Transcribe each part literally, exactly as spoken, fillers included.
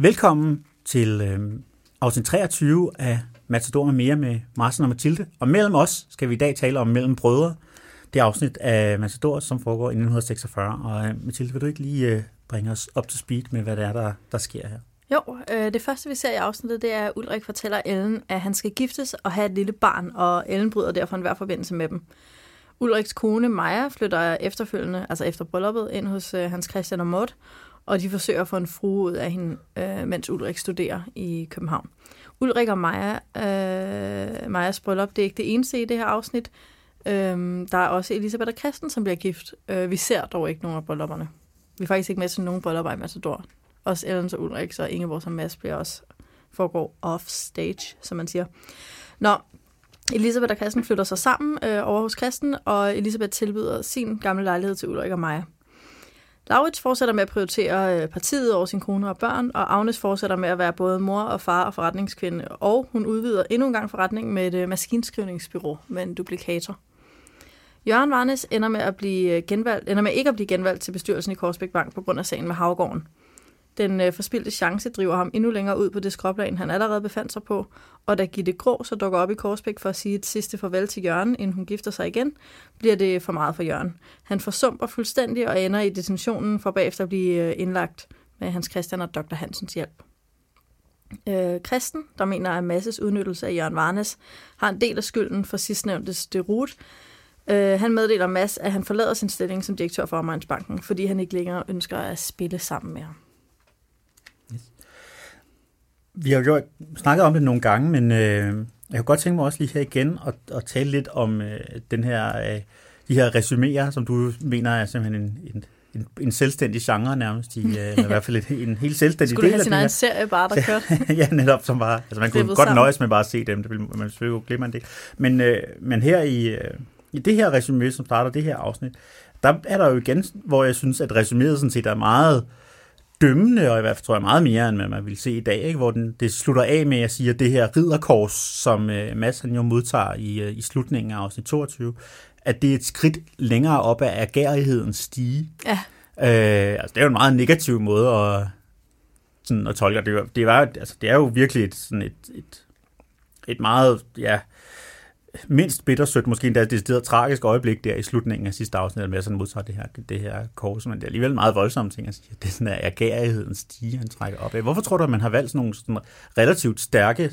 Velkommen til øh, afsnit treogtyve af Matador med mere med Martin og Mathilde. Og mellem os skal vi i dag tale om Mellem Brødre. Det er afsnit af Matador, som foregår i nitten seksogfyrre. Og øh, Mathilde, vil du ikke lige øh, bringe os op til speed med, hvad det er, der, der sker her? Jo, øh, det første vi ser i afsnittet, det er, at Ulrik fortæller Ellen, at han skal giftes og have et lille barn, og Ellen bryder derfor enhver forbindelse med dem. Ulriks kone Maja flytter efterfølgende, altså efter brylluppet, ind hos øh, Hans Christian og Maud, og de forsøger at få en frue ud af hende, øh, mens Ulrik studerer i København. Ulrik og Maja, øh, Majas bryllup, det er ikke det eneste i det her afsnit. Øh, der er også Elisabeth og Kristen, som bliver gift. Øh, vi ser dog ikke nogen af bryllupperne. Vi er faktisk ikke med til nogen bryllupper i Matador. Også Ellen og Ulrik, så Ingeborg og Mads bliver også foregår off stage, som man siger. Nå, Elisabeth og Kristen flytter sig sammen øh, over hos Kristen, og Elisabeth tilbyder sin gamle lejlighed til Ulrik og Maja. Laurits fortsætter med at prioritere partiet over sin kone og børn, og Agnes fortsætter med at være både mor og far og forretningskvinde, og hun udvider endnu en gang forretningen med et maskinskrivningsbureau med en duplikator. Jørgen Varnes ender med, at blive genvalgt, ender med ikke at blive genvalgt til bestyrelsen i Korsbæk Bank på grund af sagen med Havgården. Den øh, forspildte chance driver ham endnu længere ud på det skråplan, han allerede befandt sig på, og da Gitte Grå så dukker op i Korsbæk for at sige et sidste farvel til Jørgen, inden hun gifter sig igen, bliver det for meget for Jørgen. Han forsumper fuldstændig og ender i detentionen for bagefter at blive øh, indlagt med Hans Christian og doktor Hansens hjælp. Øh, Kristen, der mener, at Masses udnyttelse af Jørgen Varnes har en del af skylden for sidstnævntes derut. Øh, han meddeler Mads, at han forlader sin stilling som direktør for Omegnsbanken, fordi han ikke længere ønsker at spille sammen med ham. Vi har jo snakket om det nogle gange, men øh, jeg kunne godt tænke mig også lige her igen at, at tale lidt om øh, den her, øh, de her resuméer, som du mener er simpelthen en, en, en, en selvstændig genre nærmest, i, øh, i hvert fald et, en helt selvstændig Skulle del af sin egen serie bare, der kørte? Ja, netop som bare, altså man kunne godt sammen. Nøjes med bare at se dem, det vil man selvfølgelig jo glemme en del. Men, øh, men her i, øh, i det her resumé, som starter det her afsnit, der er der jo igen, hvor jeg synes, at resuméet sådan set er meget dømmende, og i hvert fald tror jeg meget mere, end man vil se i dag, ikke? Hvor den, det slutter af med at sige, at det her ridderkors, som øh, Mads han jo modtager i, øh, i slutningen af afsnit toogtyve, at det er et skridt længere op ad agerlighedens stige. Ja. Øh, altså, det er jo en meget negativ måde at, sådan, at tolke det. Det, var, altså, det er jo virkelig et, sådan et, et, et meget, ja, mindst bittersødt, måske endda det stedet tragisk øjeblik der i slutningen af sidste afsnit, med at sådan modtager det her, det her kors, men det er alligevel meget voldsomme ting at sige. Det er sådan der agerigheden stige, han trækker op af. Hvorfor tror du, at man har valgt sådan nogle sådan relativt stærke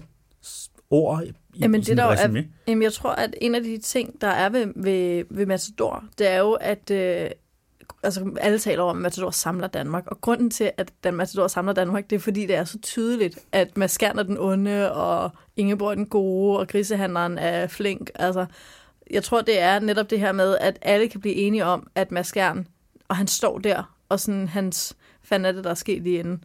ord i, jamen, i sådan et resumé? Jamen, jeg tror, at en af de ting, der er ved, ved, ved Matador, det er jo, at øh, altså, alle taler om, at Matador samler Danmark, og grunden til, at den Matador samler Danmark, det er, fordi det er så tydeligt, at Mads Skjern er den onde, og Ingeborg er den gode, og grisehandleren er flink. Altså, jeg tror, det er netop det her med, at alle kan blive enige om, at Mads Skjern, og han står der, og sådan hans, fanden er det, der er sket lige inden.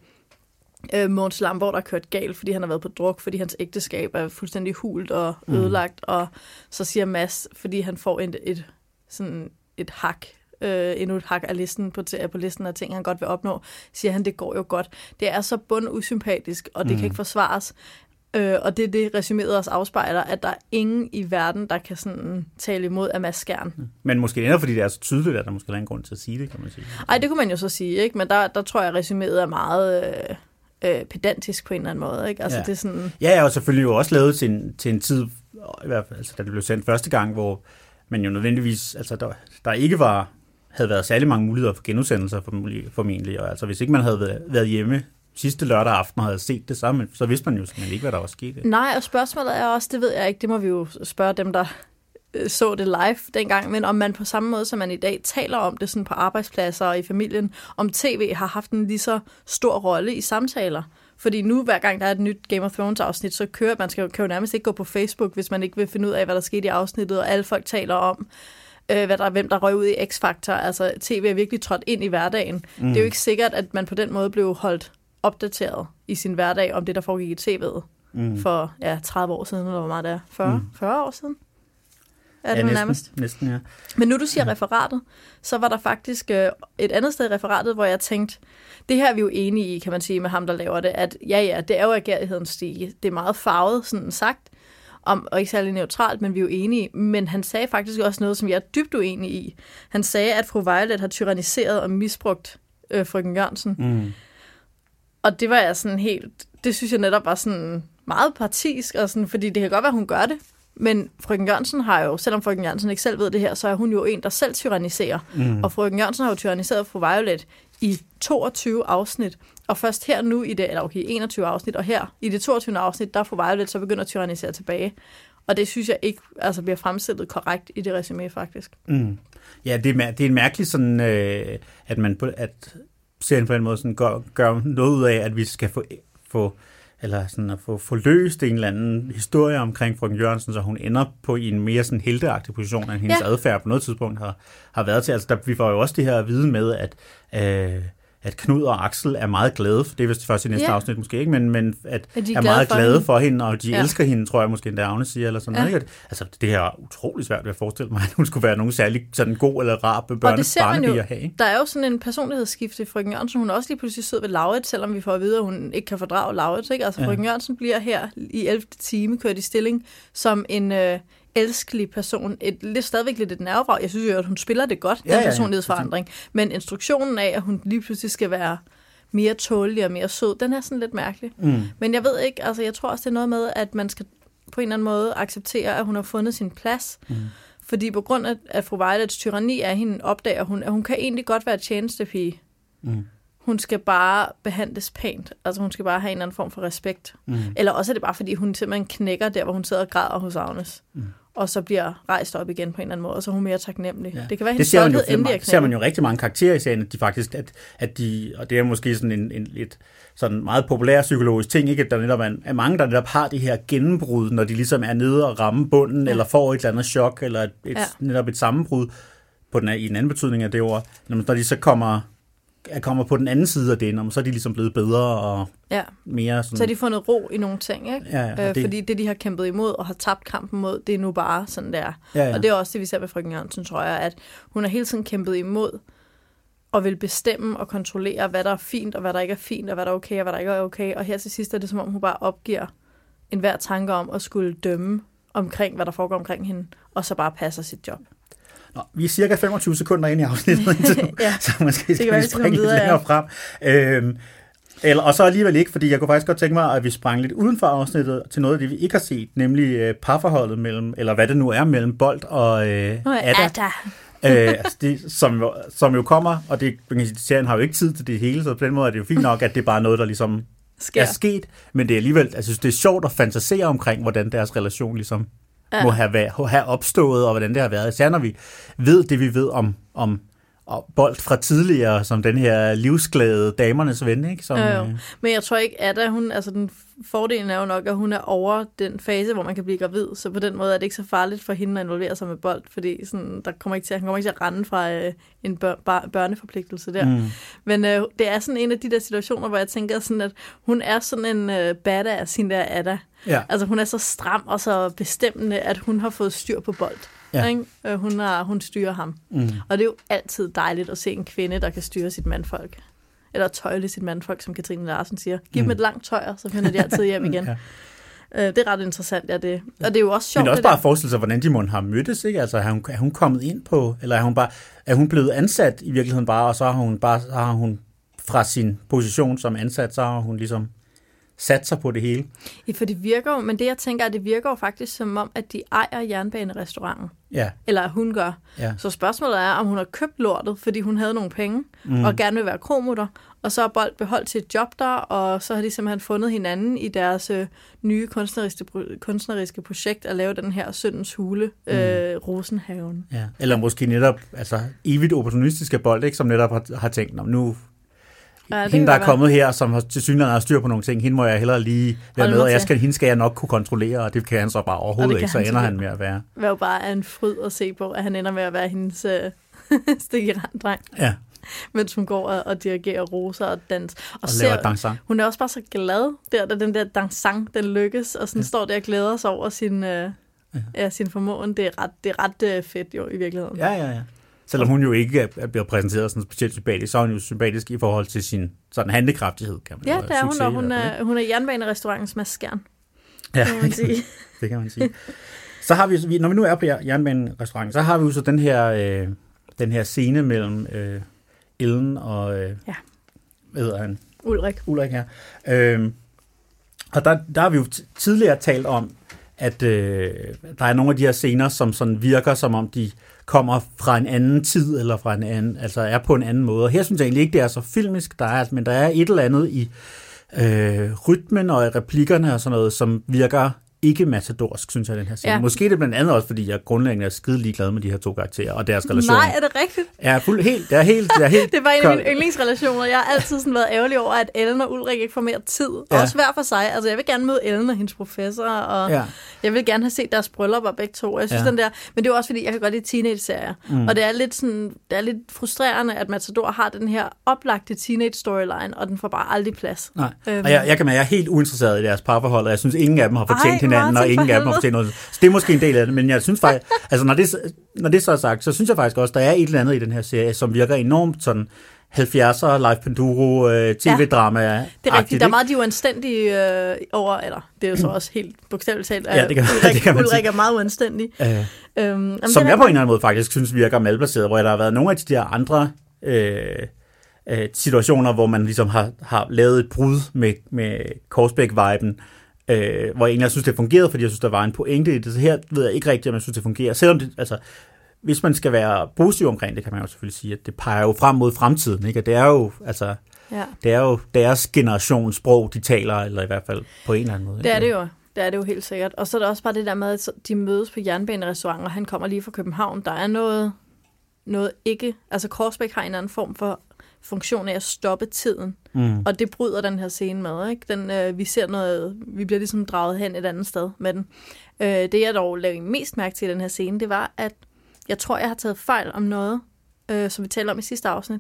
Øh, Mogens Lamborg, der er kørt galt, fordi han har været på druk, fordi hans ægteskab er fuldstændig hult og ødelagt, mm. og så siger Mads, fordi han får et, et, sådan et hak, Øh, endnu et hak af listen på, på listen af ting, han godt vil opnå, siger han, det går jo godt. Det er så bundusympatisk, og det mm. kan ikke forsvares. Øh, og det er det, resuméet også afspejler, at der er ingen i verden, der kan sådan tale imod af Mads Skjern. Men måske endda, fordi det er så tydeligt, at der måske er en grund til at sige det, kan man sige. Ej, det kunne man jo så sige, ikke? Men der, der tror jeg, at resuméet er meget øh, øh, pedantisk på en eller anden måde, ikke? Altså, ja. Det er sådan... Ja, og selvfølgelig jo også lavet til en, til en tid, i hvert fald, altså, da det blev sendt første gang, hvor man jo nødvendigvis, altså der, der ikke var havde været særlig mange muligheder for genudsendelser formentlig, og altså hvis ikke man havde været hjemme sidste lørdag aften og havde set det samme, så vidste man jo simpelthen ikke, hvad der var sket. Nej, og spørgsmålet er også, det ved jeg ikke, det må vi jo spørge dem, der så det live dengang, men om man på samme måde, som man i dag taler om det sådan på arbejdspladser og i familien, om tv har haft en lige så stor rolle i samtaler. Fordi nu, hver gang der er et nyt Game of Thrones afsnit, så kører man skal, kan jo nærmest ikke gå på Facebook, hvis man ikke vil finde ud af, hvad der skete i afsnittet, og alle folk taler om, øh, hvad der, hvem der røg ud i X-Factor. Altså, tv er virkelig trådt ind i hverdagen. Mm. Det er jo ikke sikkert, at man på den måde blev holdt opdateret i sin hverdag om det, der foregik i tv'et mm. for ja, tredive år siden, eller hvor meget det er. fyrre, mm. fyrre år siden? Er det ja, næsten, nærmest? næsten, ja. Men nu du siger ja. referatet, så var der faktisk øh, et andet sted i referatet, hvor jeg tænkte, det her er vi jo enige i, kan man sige, med ham, der laver det, at ja, ja, det er jo agerlighedens stige. Det er meget farvet, sådan sagt, om, og ikke særlig neutralt, men vi er jo enige. Men han sagde faktisk også noget, som jeg er dybt uenig i. Han sagde, at fru Violet har tyranniseret og misbrugt øh, frøken Jørgensen. Mm. Og det var jeg sådan helt, det synes jeg netop var sådan meget partisk, og sådan, fordi det kan godt være, hun gør det, men frøken Jørgensen har jo, selvom frøken Jørgensen ikke selv ved det her, så er hun jo en, der selv tyranniserer. Mm. Og frøken Jørgensen har jo tyranniseret fru Violet i toogtyve afsnit, og først her nu i det, eller okay, enogtyve afsnit, og her i det toogtyvende afsnit, der er fru Violet så begynder at tyrannisere tilbage. Og det synes jeg ikke altså, bliver fremstillet korrekt i det resumé, faktisk. Mm. Ja, det er, det er en mærkelig sådan, øh, at man på, at serien på en måde sådan gør, gør noget ud af, at vi skal få, få eller sådan at få, få løst en eller anden historie omkring frøken Jørgensen, så hun ender på i en mere sådan helteagtig position, end hendes ja. adfærd på noget tidspunkt har, har været til. Altså, der, vi får jo også det her at vide med, at øh, at Knud og Axel er meget glade, for det er vist først i næste yeah. afsnit måske ikke, men, men at er, er meget for glade hende. for hende, og de ja. elsker hende, tror jeg måske endda Agne siger, eller sådan ja. noget. Altså, det her er utroligt svært ved at forestille mig, at hun skulle være nogen særlig sådan god eller rar børnebarnebi at have. Ikke? Der er jo sådan en personlighedsskifte i frøken Jørgensen. Hun er også lige pludselig sød ved Laurits, selvom vi får at vide, at hun ikke kan fordrage Laurits. Ikke? Altså, ja. frøken Jørgensen bliver her i ellevte time kørt i stilling som en øh, elskelig person. Et, lidt stadigvæk lidt et nervevrag. Jeg synes jo, at hun spiller det godt, ja, den personlighedsforandring. Ja, ja. Men instruktionen af, at hun lige pludselig skal være mere tålelig og mere sød, den er sådan lidt mærkelig. Mm. Men jeg ved ikke, altså jeg tror også, det er noget med, at man skal på en eller anden måde acceptere, at hun har fundet sin plads. Mm. Fordi på grund af, at fru Violets tyranni af hende, opdager hun, at hun kan egentlig godt være tjenestepige. Mm. Hun skal bare behandles pænt. Altså hun skal bare have en eller anden form for respekt. Mm. Eller også er det bare, fordi hun simpelthen knækker der, hvor hun sidder og græder hos Agnes. Mm. Og så bliver rejst op igen på en eller anden måde, og så er hun mere taknemmelig. Ja. Det kan være, hendes stolthed endelig er knækket. Det ser man jo rigtig mange karakterer i serien, at de faktisk, at, at de, og det er måske sådan en, en lidt sådan meget populær psykologisk ting, ikke? At der netop er, er mange, der netop har det her gennembrud, når de ligesom er nede og ramme bunden, ja. eller får et eller andet chok, eller et, et, ja. netop et sammenbrud, på den, i en anden betydning af det ord, når de så kommer... Jeg kommer på den anden side af det, og så er de ligesom blevet bedre og ja. mere sådan... Så har de fundet ro i nogle ting, ikke? Ja, ja, øh, det... Fordi det, de har kæmpet imod og har tabt kampen mod, det er nu bare sådan der. Ja, ja. Og det er også det, vi ser med frøken Jørgensen, tror jeg, at hun har hele tiden kæmpet imod og vil bestemme og kontrollere, hvad der er fint og hvad der ikke er fint, og hvad der er okay og hvad der ikke er okay. Og her til sidst er det, som om hun bare opgiver enhver tanke om at skulle dømme omkring, hvad der foregår omkring hende, og så bare passer sit job. Nå, vi er cirka femogtyve sekunder inde i afsnittet, ja. så måske skal vi springe lidt længere ja. frem. Øhm, eller, og så alligevel ikke, fordi jeg kunne faktisk godt tænke mig, at vi sprang lidt uden for afsnittet til noget af det, vi ikke har set, nemlig øh, parforholdet mellem, eller hvad det nu er, mellem Bolt og øh, Ada. Ada. øh, altså det, som, jo, som jo kommer, og det, serien har jo ikke tid til det hele, så på den måde er det jo fint nok, at det er bare noget, der ligesom Sker. er sket, men det er alligevel, altså det er sjovt at fantasere omkring, hvordan deres relation ligesom ja. må have, været, have opstået, og hvordan det har været. Især når vi ved det, vi ved om, om, om Bolt fra tidligere, som den her livsglade damernes ven, ikke? Som, jo, jo. Men jeg tror ikke, at hun, altså den fordelen er jo nok, at hun er over den fase, hvor man kan blive gravid, så på den måde er det ikke så farligt for hende at involvere sig med Bolt, fordi sådan, der kommer ikke til, han kommer ikke til at rende fra øh, en bør, bar, børneforpligtelse der. Mm. Men øh, det er sådan en af de der situationer, hvor jeg tænker sådan, at hun er sådan en øh, badass, hende der Ada. Ja. Altså hun er så stram og så bestemmende, at hun har fået styr på Bolt. Ja. Ikke? Hun, har, hun styrer ham. Mm. Og det er jo altid dejligt at se en kvinde, der kan styre sit mandfolk. Eller tøjle sit mandfolk, som Katrine Larsen siger. Giv mm. dem et langt tøj, så finder de altid hjem igen. ja. Det er ret interessant, ja det. Og det er jo også sjovt. Men også bare at forestille sig, hvordan de må har mødtes, ikke? Altså er hun, er hun kommet ind på, eller er hun bare, er hun blevet ansat i virkeligheden bare, og så har hun bare, så har hun fra sin position som ansat, så har hun ligesom sat sig på det hele. Ja, for det virker jo, men det jeg tænker, at det virker jo faktisk som om, at de ejer jernbanerestauranten. Ja. Eller at hun gør. Ja. Så spørgsmålet er, om hun har købt lortet, fordi hun havde nogle penge, mm. og gerne vil være kromutter, og så har Bolt beholdt sit job der, og så har de simpelthen fundet hinanden i deres øh, nye kunstneriske, kunstneriske projekt at lave den her Syndens Hule, mm. øh, Rosenhaven. Ja. Eller måske netop, altså evigt opportunistiske Bolt, ikke, som netop har, har tænkt, nu Ja, hende, der er kommet her, som har til synligheden har styr på nogle ting, hende må jeg hellere lige være med, og jeg skal, hende skal jeg nok kunne kontrollere, og det kan han så bare overhovedet ikke, så ender han med at være. Det var jo bare en fryd at se på, at han ender med at være hendes øh, stikkeramt-dreng. Ja. Mens hun går og, og dirigerer roser og dans. Og, og ser, laver dansang. Hun er også bare så glad, der, da den der dansang, den lykkes, og sådan ja. står der og glæder sig over sin, øh, ja. Ja, sin formåen. Det er ret, det er ret øh, fedt jo i virkeligheden. Ja, ja, ja. Selvom hun jo ikke er blevet præsenteret sådan specielt sympatisk, så er hun jo sympatisk i forhold til sin sådan handlekraftighed, kan man ja, det er hun, og hun er, hun er jernbanerestaurantens maskern. Ja, kan man sige. Det kan man sige. Så har vi, når vi nu er på jernbanerestauranten, så har vi jo så den her, øh, den her scene mellem øh, Ellen og, øh, ja. hvad hedder han? Ulrik. Ulrik, ja. Øhm, og der, der har vi jo t- tidligere talt om, at øh, der er nogle af de her scener, som sådan virker, som om de kommer fra en anden tid, eller fra en anden, altså er på en anden måde. Og her synes jeg egentlig ikke, det er så filmisk, der er, men der er et eller andet i øh, rytmen og i replikkerne og sådan noget, som virker ikke matadorsk, synes jeg, den her scene. Ja. Måske er det blandt andet også, fordi jeg grundlæggende er skide ligeglad med de her to karakterer og deres relationer. Nej, er det rigtigt? Ja, fuld, helt, det er helt, det er helt det var en af mine yndlingsrelationer. Jeg har altid sådan været ærgerlig over, at Ellen og Ulrik ikke får mere tid. Ja. Også hver for sig. Altså, jeg vil gerne møde Ellen og hendes professor, og ja. jeg vil gerne have set deres bryllupper begge to. Jeg synes, ja. den der, men det er også, fordi jeg kan godt lide teenage-serier. Mm. Og det er lidt sådan, det er lidt frustrerende, at Matador har den her oplagte teenage-storyline, og den får bare aldrig plads. Nej. Øhm. Og jeg, jeg kan mærke, jeg er helt uinteresseret i deres parforhold, og jeg synes, ingen af dem har fortjent Ej, hinanden, og ingen af dem har fortjent noget. Så det er måske en del af det, men jeg synes faktisk, altså når det, når det så er sagt, så synes jeg faktisk også, der er et eller andet i den her serie, som virker enormt sådan halvfjerdser, Live Penduro, øh, tv-drama. Ja, det er rigtigt. Der er meget de uanstændige øh, over, eller det er jo så også helt bogstaveligt talt, at ja, det kan, Ulrik, det kan Ulrik er meget uanstændig. Øh, øhm, som jeg på en eller anden måde faktisk synes virker malplaceret, hvor der har været nogle af de der andre øh, øh, situationer, hvor man ligesom har, har lavet et brud med, med Korsbæk-viben, Øh, hvor jeg egentlig synes, det fungerede, fordi jeg synes, der var en pointe i det. Så her ved jeg ikke rigtigt, om jeg synes, det fungerer. Selvom det, altså, hvis man skal være positiv omkring det, kan man jo selvfølgelig sige, at det peger jo frem mod fremtiden, ikke? Og det er jo, altså, ja. det er jo deres generationssprog, de taler, eller i hvert fald på en eller anden måde. Det er det jo. Det er det jo helt sikkert. Og så er der også bare det der med, at de mødes på jernbanerestauranter. Han kommer lige fra København. Der er noget, noget ikke... Altså, Korsbæk har en anden form for funktion af at stoppe tiden. Mm. Og det bryder den her scene med, ikke? Den, øh, vi ser noget... Vi bliver ligesom draget hen et andet sted med den. Øh, det, jeg dog lavede mest mærke til i den her scene, det var, at jeg tror, jeg har taget fejl om noget, øh, som vi talte om i sidste afsnit,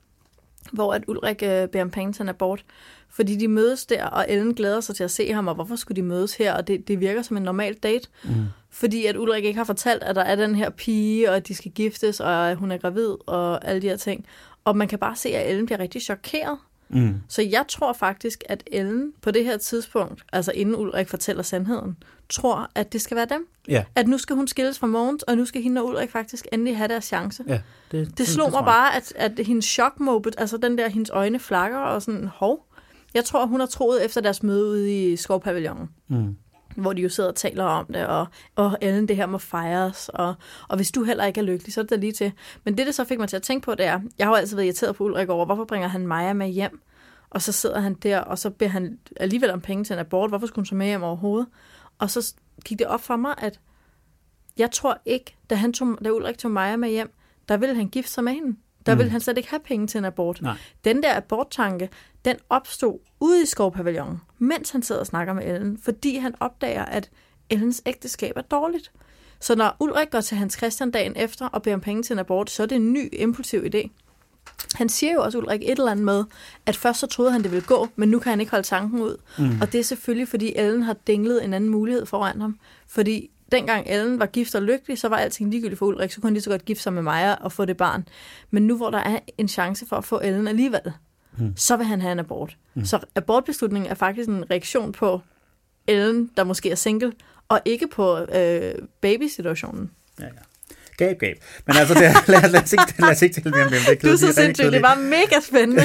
hvor at Ulrik øh, beder om penge til en abort. Fordi de mødes der, og Ellen glæder sig til at se ham, og hvorfor skulle de mødes her? Og det, det virker som en normal date. Mm. Fordi at Ulrik ikke har fortalt, at der er den her pige, og at de skal giftes, og at hun er gravid, og alle de her ting. Og man kan bare se, at Ellen bliver rigtig chokeret. Mm. Så jeg tror faktisk, at Ellen på det her tidspunkt, altså inden Ulrik fortæller sandheden, tror, at det skal være dem. Ja. At nu skal hun skilles fra Mogens, og nu skal hende og Ulrik faktisk endelig have deres chance. Ja, det, det, det slog det, mig bare, at, at hendes chokmobet, altså den der, hendes øjne flakker og sådan, hov. Jeg tror, hun har troet efter deres møde ude i Skovpavillonen. Mm. Hvor de jo sidder og taler om det, og, og Ellen, det her må fejres, og, og hvis du heller ikke er lykkelig, så er det der lige til. Men det, det så fik mig til at tænke på, det er, jeg har jo altid været irriteret på Ulrik over, hvorfor bringer han Maja med hjem? Og så sidder han der, og så beder han alligevel om penge til en abort. Hvorfor skulle hun så med hjem overhovedet? Og så gik det op for mig, at jeg tror ikke, da, han tog, da Ulrik tog Maja med hjem, der ville han gifte sig med hende. Der mm. ville han slet ikke have penge til en abort. Nej. Den der aborttanke, den opstod ude i Skovpavillonen, mens han sidder og snakker med Ellen, fordi han opdager, at Ellens ægteskab er dårligt. Så når Ulrik går til Hans Christian dagen efter og beder om penge til en abort, så er det en ny, impulsiv idé. Han siger jo også, Ulrik, et eller andet med, at først så troede han, det ville gå, men nu kan han ikke holde tanken ud. Mm. Og det er selvfølgelig, fordi Ellen har dinglet en anden mulighed foran ham. Fordi dengang Ellen var gift og lykkelig, så var alting ligegyldigt for Ulrik, så kunne han lige så godt gifte sig med Maja og få det barn. Men nu hvor der er en chance for at få Ellen alligevel, mm. så vil han have en abort. Mm. Så abortbeslutningen er faktisk en reaktion på Ellen, der måske er single, og ikke på øh, babysituationen. Ja, ja. Gab, gab. Men altså, det, lad, lad, os ikke, lad os ikke tale mere om det. Det er du er så sindssygt, det var mega spændende.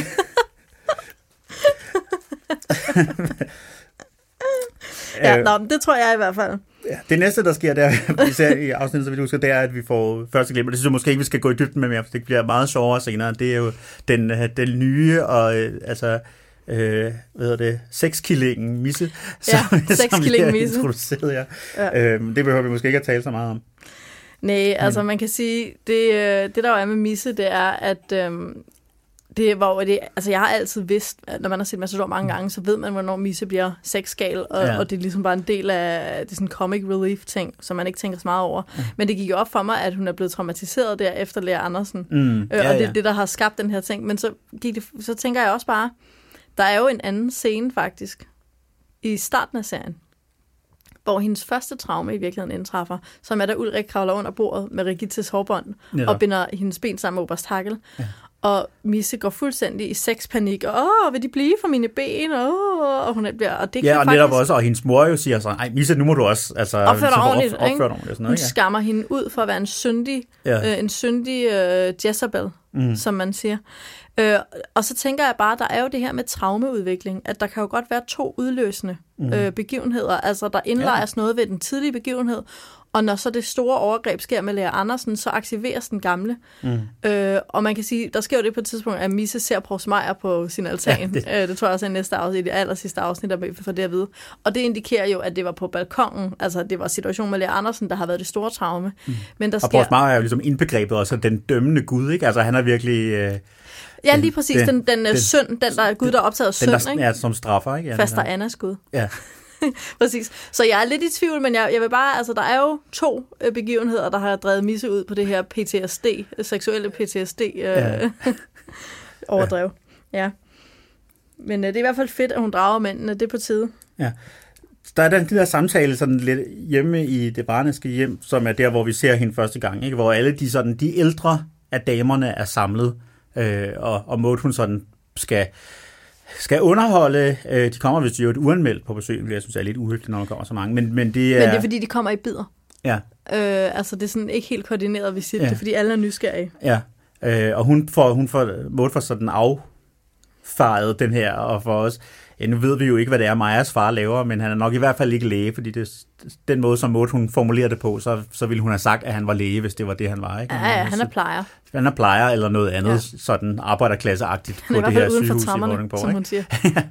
ja, nå, det tror jeg i hvert fald. Ja, det næste, der sker, der især i afsnittet, så vi husker, det er, at vi får første glimt, og det synes jeg måske ikke, vi skal gå i dybden med mere, for det bliver meget sjovere senere. Det er jo den, den nye, og altså, øh, hvad hedder det, sexkillingen Misse, som, ja, som bliver introduceret. Ja. Ja. Øhm, det behøver vi måske ikke at tale så meget om. Nej, altså man kan sige, det, det der jo er med Misse, det er, at øhm, det, hvor det, altså jeg har altid vidst, at når man har set Matador mange gange, så ved man, hvornår Misse bliver sexgal, og, ja. og det er ligesom bare en del af det sådan comic relief ting, som man ikke tænker så meget over. Ja. Men det gik jo op for mig, at hun er blevet traumatiseret der efter Lea Andersen, mm, ja, øh, og det er det, der har skabt den her ting. Men så, gik det, så tænker jeg også bare, der er jo en anden scene faktisk, i starten af serien, hvor hendes første traume i virkeligheden indtræffer, som er, da Ulrik kravler under bordet med Rigittes hårbånd, ja. og binder hendes ben sammen med Oberst Hagel. Ja. Og Misse går fuldstændig i sexpanik, og åh, vil de blive for mine ben? Åh, og hun bliver, og det ja, kan og faktisk... netop også, og hendes mor jo siger så, ej, Misse, nu må du også altså, opføre dig ordentligt, op, opføre ordentligt sådan noget, hun ja. skammer hende ud for at være en syndig, ja. øh, en syndig øh, Jezebel, mm. som man siger. Øh, og så tænker jeg bare, der er jo det her med traumeudvikling, at der kan jo godt være to udløsende mm. øh, begivenheder, altså der indlejes ja. noget ved den tidlige begivenhed, og når så det store overgreb sker med Lea Andersen, så aktiveres den gamle. Mm. Øh, og man kan sige, der sker jo det på et tidspunkt, at Misse ser Provst Meier på sin altan. Ja, det. Øh, det tror jeg også er næste afsnit, det aller sidste afsnit, der for det at vide. Og det indikerer jo, at det var på balkongen, altså det var situationen med Lea Andersen, der har været det store traume. Mm. Men der og sker... Provst Meier er jo ligesom indbegrebet også den dømmende Gud, ikke? Altså han er virkelig... Øh... Ja, lige præcis. Den, den, den, den synd, den der Gud, der er optaget af synd, den, der, ikke? Ja, som straffer, ikke? Ja, Faster Annas Gud. Ja. Præcis. Så jeg er lidt i tvivl, men jeg, jeg vil bare, altså der er jo to øh, begivenheder, der har drevet Misse ud på det her P T S D, seksuelle P T S D øh, ja. overdrev. Ja. ja. Men øh, det er i hvert fald fedt, at hun drager mændene, det er på tide. Ja. Der er den der samtale sådan lidt hjemme i det barneske hjem, som er der, hvor vi ser hende første gang, ikke? Hvor alle de, sådan, de ældre af damerne er samlet, øh, og, og Maud hun sådan skal... skal underholde. Øh, de kommer vist jo et uanmeldt på besøg, hvilket jeg synes er lidt uhyggeligt, når der kommer så mange. Men, men, det, er... men det er fordi, de kommer i bidder. Ja. Øh, altså, det er sådan ikke helt koordineret visit, ja. Det er fordi, alle er nysgerrige. Ja, øh, og hun får, hun får Maud for sådan affaret den her, og for os, ja, nu ved vi jo ikke, hvad det er, Majas far laver, men han er nok i hvert fald ikke læge, fordi det, den måde, som Maud hun formulerer det på, så, så ville hun have sagt, at han var læge, hvis det var det, han var. Ikke? Ja, ja, han er plejer. Han er plejer eller noget andet, ja. Sådan arbejderklasseagtigt på det her sygehus i Vordingborg. Som hun siger.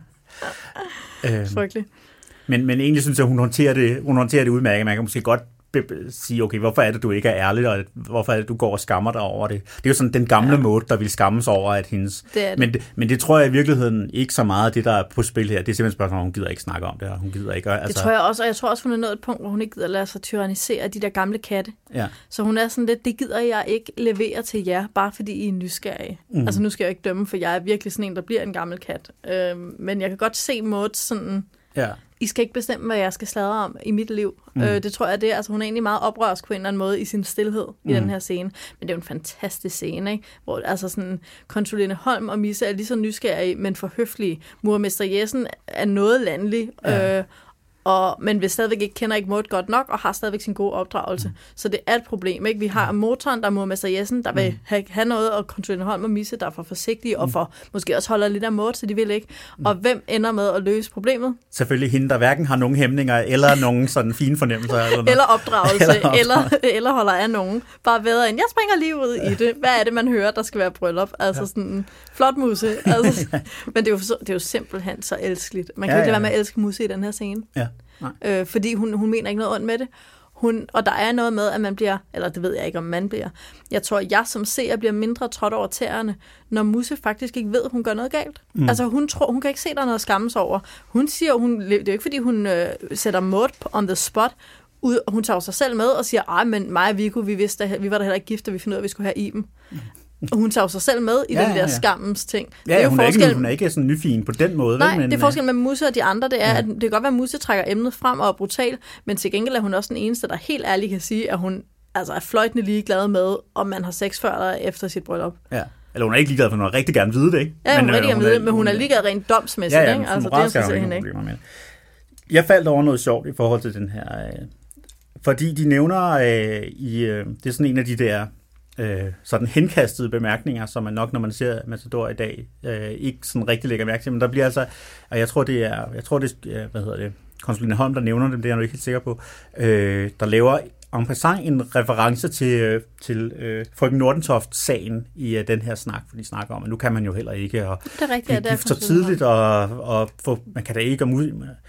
Frygteligt. Men, men egentlig synes jeg, hun håndterer det, hun håndterer det udmærket. Man kan måske godt sige, okay, hvorfor er det, du ikke er ærlig, og hvorfor er det, du går og skammer dig over det? Det er jo sådan den gamle ja. Maud, der vil skammes over, at hendes... Det det. Men, det, men det tror jeg i virkeligheden ikke så meget, det der er på spil her. Det er simpelthen spørgsmål, hun gider ikke snakke om det, og hun gider ikke... Altså... Det tror jeg også, og jeg tror også, hun er nået et punkt, hvor hun ikke gider lade sig tyrannisere af de der gamle katte. Ja. Så hun er sådan lidt, det gider jeg ikke levere til jer, bare fordi I er nysgerrige. Mm. Altså nu skal jeg ikke dømme, for jeg er virkelig sådan en, der bliver en gammel kat. Øhm, men jeg kan godt se Maud sådan... Ja. I skal ikke bestemme, hvad jeg skal sladre om i mit liv. Mm. Øh, det tror jeg, det er. Altså, hun er egentlig meget oprørsk på en eller anden måde i sin stilhed mm. i den her scene. Men det er jo en fantastisk scene, ikke? Hvor altså sådan, Consuline Holm og Misse er lige så nysgerrige, men for høflige. Murmester Jessen er noget landlig, ja. øh, og, men vi stadigvæk ikke kender ikke Maud godt nok, og har stadigvæk sin gode opdragelse. Mm. Så det er et problem, ikke? Vi har motoren, der er Murmester Jessen, der vil mm. have, have noget, og Consuline Holm og Misse, der er for forsigtige, mm. og for måske også holder lidt af Maud, så de vil ikke. Mm. Og hvem ender med at løse problemet? Selvfølgelig hende, der hverken har nogen hæmninger, eller nogen sådan fine fornemmelser. Eller, eller opdragelse, eller, opdragelse. eller, eller holder af nogen. Bare bedre end, jeg springer lige ud i det. Hvad er det, man hører, der skal være bryllup? Altså ja. Sådan flot musse. Altså, men det er, jo, det er jo simpelthen så elskeligt. Man kan ja, ikke lade ja, ja. være med at elske musse i den her scene. Ja. Øh, fordi hun, hun mener ikke noget ondt med det. Hun, og der er noget med, at man bliver, eller det ved jeg ikke, om man bliver. Jeg tror, jeg som seer bliver mindre trådt over tæerne, når Musse faktisk ikke ved, at hun gør noget galt. Mm. Altså hun tror, hun kan ikke se, der er noget skammes over. Hun siger, hun, det er jo ikke, fordi hun øh, sætter Maud on the spot, ud, og hun tager sig selv med og siger, ej, men mig og Viggo, vi vidste, vi var da heller ikke gift, og vi finder ud af, at vi skulle have Iben. Mm. Og hun tager sig selv med i ja, den der ja, ja. skammens ting. Ja, det er jo hun, er ikke, hun er ikke sådan nyfin på den måde. Nej, men, det er forskel med Musse og de andre, det er, ja. at det kan godt være, at Musse trækker emnet frem og er brutal, men til gengæld er hun også den eneste, der helt ærligt kan sige, at hun altså er fløjtende ligeglad med, om man har sex før eller efter sit bryllup. Ja. Eller hun er ikke ligeglad, for hun vil rigtig gerne vide det, ikke? Ja, hun men, rigtig gerne vide det, men hun er ligeglad rent domsmæssigt, ja, ja, ikke? Altså, det er sådan hende ikke. Med. Jeg faldt over noget sjovt i forhold til den her, øh, fordi de nævner øh, i, øh, det er sådan en af de der øh, sådan henkastede bemærkninger, som man nok, når man ser Matador i dag, øh, ikke sådan rigtig lægger mærke til, men der bliver altså, og jeg tror det er, jeg tror det er, hvad hedder det, Consuline Holm, der nævner det, det er jeg nu ikke helt sikker på, øh, der laver en passant en reference til, til øh, frøken Nordentoft-sagen i uh, den her snak, for de snakker om, at nu kan man jo heller ikke og det er rigtigt, blive gift så tidligt, og, og få, man kan da ikke og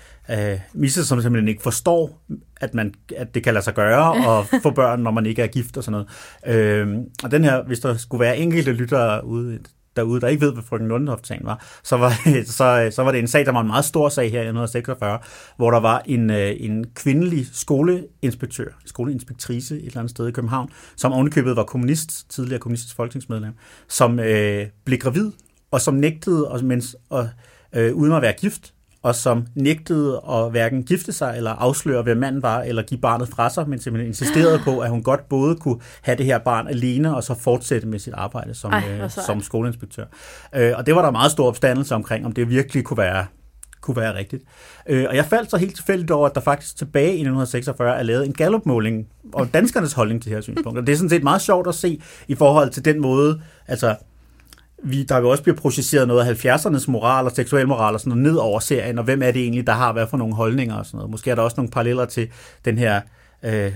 uh, Misse, som simpelthen ikke forstår, at, man, at det kan lade sig gøre, og få børn, når man ikke er gift og sådan noget. Øh, og den her, hvis der skulle være enkelte lyttere ude derude, der ikke ved, hvad frøken Nordentoft-sagen var, så var, så, så var det en sag, der var en meget stor sag her i nitten seksogfyrre, hvor der var en, en kvindelig skoleinspektør, skoleinspektrice et eller andet sted i København, som ovenikøbet var kommunist, tidligere kommunistisk folketingsmedlem, som øh, blev gravid, og som nægtede, og, mens, og, øh, uden at være gift, og som nægtede at hverken gifte sig eller afsløre, hvem manden var, eller give barnet fra sig, men simpelthen insisterede på, at hun godt både kunne have det her barn alene, og så fortsætte med sit arbejde som, Ej, øh, som skoleinspektør. Øh, og det var der meget stor opstandelse omkring, om det virkelig kunne være, kunne være rigtigt. Øh, og jeg faldt så helt tilfældigt over, at der faktisk tilbage i nitten seksogfyrre er lavet en Gallup-måling om danskernes holdning til det her synspunkt. Og det er sådan set meget sjovt at se i forhold til den måde, altså vi, der vil også blive projiceret noget af halvfjerdsernes moral og seksuel moral og sådan noget ned over serien, og hvem er det egentlig, der har hvad for nogle holdninger og sådan noget. Måske er der også nogle paralleller til den her øh,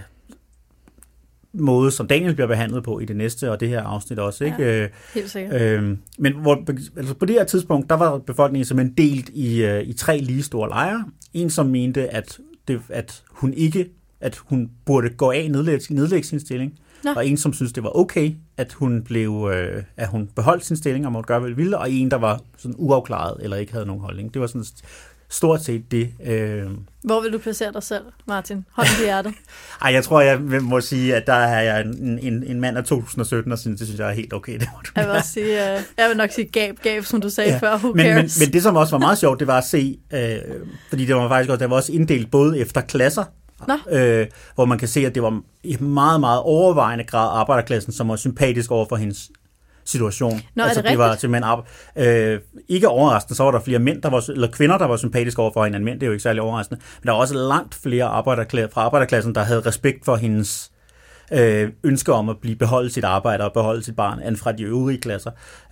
måde, som Daniel bliver behandlet på i det næste, og det her afsnit også, ikke? Ja, helt sikkert. Øh, men hvor, altså på det her tidspunkt, der var befolkningen simpelthen delt i, øh, i tre lige store lejre. En, som mente, at, det, at hun ikke, at hun burde gå af nedlægge, nedlægge sin stilling, Nå. Og en, som synes det var okay, at hun blev, øh, at hun beholdt sin stilling og måtte gøre, hvad hun ville, og en, der var sådan uafklaret eller ikke havde nogen holdning. Det var sådan stort set det. Øh... Hvor vil du placere dig selv, Martin? Hold i hjertet. Ej, jeg tror, jeg må sige, at der er jeg en, en, en mand af to tusind og sytten, og synes, det synes jeg er helt okay. Det må du jeg, vil også sige, uh, jeg vil nok sige gab, gab, som du sagde ja. før. Who men, cares? Men, men det, som også var meget sjovt, det var at se, øh, fordi det var faktisk også, der var også inddelt både efter klasser, Øh, hvor man kan se, at det var i meget, meget overvejende grad arbejderklassen, som var sympatisk over for hendes situation. Nå, altså, er det, det var simpelthen øh, ikke overraskende, så var der flere mænd, der var, eller kvinder, der var sympatiske over for hinanden. Mænd, det er jo ikke særlig overraskende. Men der var også langt flere arbejderkla- fra arbejderklassen, der havde respekt for hendes øh, ønske om at blive beholde sit arbejde og beholde sit barn, end fra de øvrige klasser.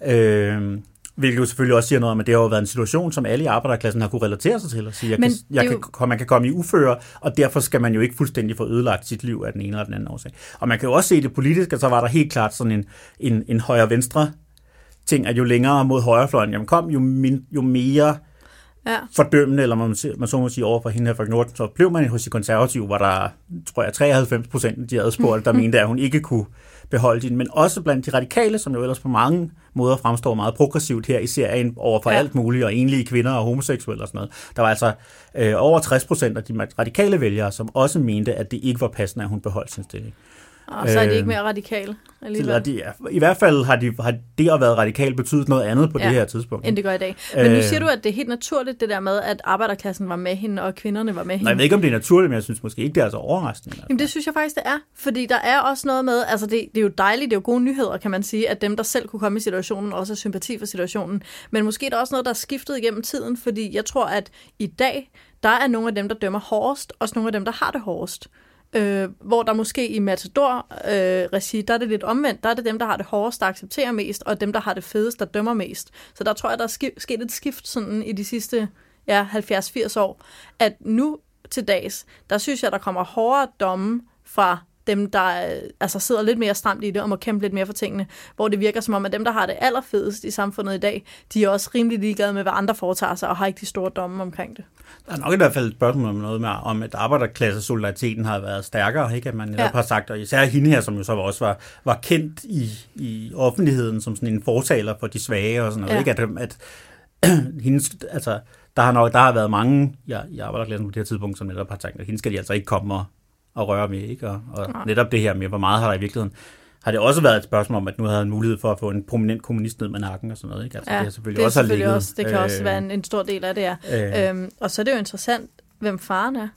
Øh, Hvilket jo selvfølgelig også siger noget om, at det har jo været en situation, som alle i arbejderklassen har kunne relatere sig til og sige, at jeg kan, jeg jo... kan, man kan komme i uføre, og derfor skal man jo ikke fuldstændig få ødelagt sit liv af den ene eller den anden årsag. Og man kan jo også se det politisk, at så var der helt klart sådan en, en, en højre-venstre ting, at jo længere mod højrefløjen jamen kom, jo, min, jo mere ja. fordømmende, eller man, man så må sige over for hende her fra Norden, så blev man hos de konservative, hvor der, tror jeg, treoghalvfems procent de havde spurgt, der mente, at hun ikke kunne beholde den, men også blandt de radikale, som jo ellers på mange måder fremstår meget progressivt her i serien over for ja. alt muligt, og enlige kvinder og homoseksuelle og sådan noget. Der var altså øh, over tres procent af de radikale vælgere, som også mente, at det ikke var passende, at hun beholdt sin stilling. Og så er de ikke mere radikale alligevel. De, I hvert fald har, de, har det at være radikal betydet noget andet på ja, det her tidspunkt. End det gør i dag. Men nu siger du, at det er helt naturligt, det der med, at arbejderklassen var med hende, og kvinderne var med hende. Nej, jeg ved ikke, om det er naturligt, men jeg synes måske ikke, det er så overraskende. Jamen det synes jeg faktisk, det er. Fordi der er også noget med, altså det, det er jo dejligt, det er jo gode nyheder, kan man sige, at dem, der selv kunne komme i situationen, også har sympati for situationen. Men måske er der også noget, der er skiftet igennem tiden, fordi jeg tror, at i dag, der er nogle af dem, der dømmer hårdest, også nogle af dem, der har det hårdest. Øh, hvor der måske i Matador-regi, øh, der er det lidt omvendt. Der er det dem, der har det hårdest, der accepterer mest, og dem, der har det fedest, der dømmer mest. Så der tror jeg, der er sk- sket et skift sådan i de sidste ja, halvfjerds til firs år, at nu til dags, der synes jeg, der kommer hårdere domme fra dem, der altså sidder lidt mere stramt i det, og må kæmpe lidt mere for tingene, hvor det virker som om, at dem, der har det allerfedest i samfundet i dag, de er også rimelig ligeglade med, hvad andre foretager sig, og har ikke de store domme omkring det. Der er nok i hvert fald et spørgsmål om noget med, om at arbejderklassesolidariteten har været stærkere, ikke? At man netop ja. har sagt, og især hende her, som jo så også var, var kendt i, i offentligheden som sådan en fortaler for de svage og sådan noget, ja. ikke? At, at hendes, altså, der har nok, der har været mange ja, i arbejderklassen på det her tidspunkt, som netop har sagt, at hende skal de altså ikke komme og, og røre med, ikke? Og, og ja. netop det her med, hvor meget har der i virkeligheden, har det også været et spørgsmål om, at nu havde en mulighed for at få en prominent kommunist ned med nakken og sådan noget, ikke? Altså, ja, det er selvfølgelig det er også selvfølgelig ligget, også, det kan øh, også være en, en stor del af det, ja. Øh, øhm, og så er det jo interessant, hvem faren er.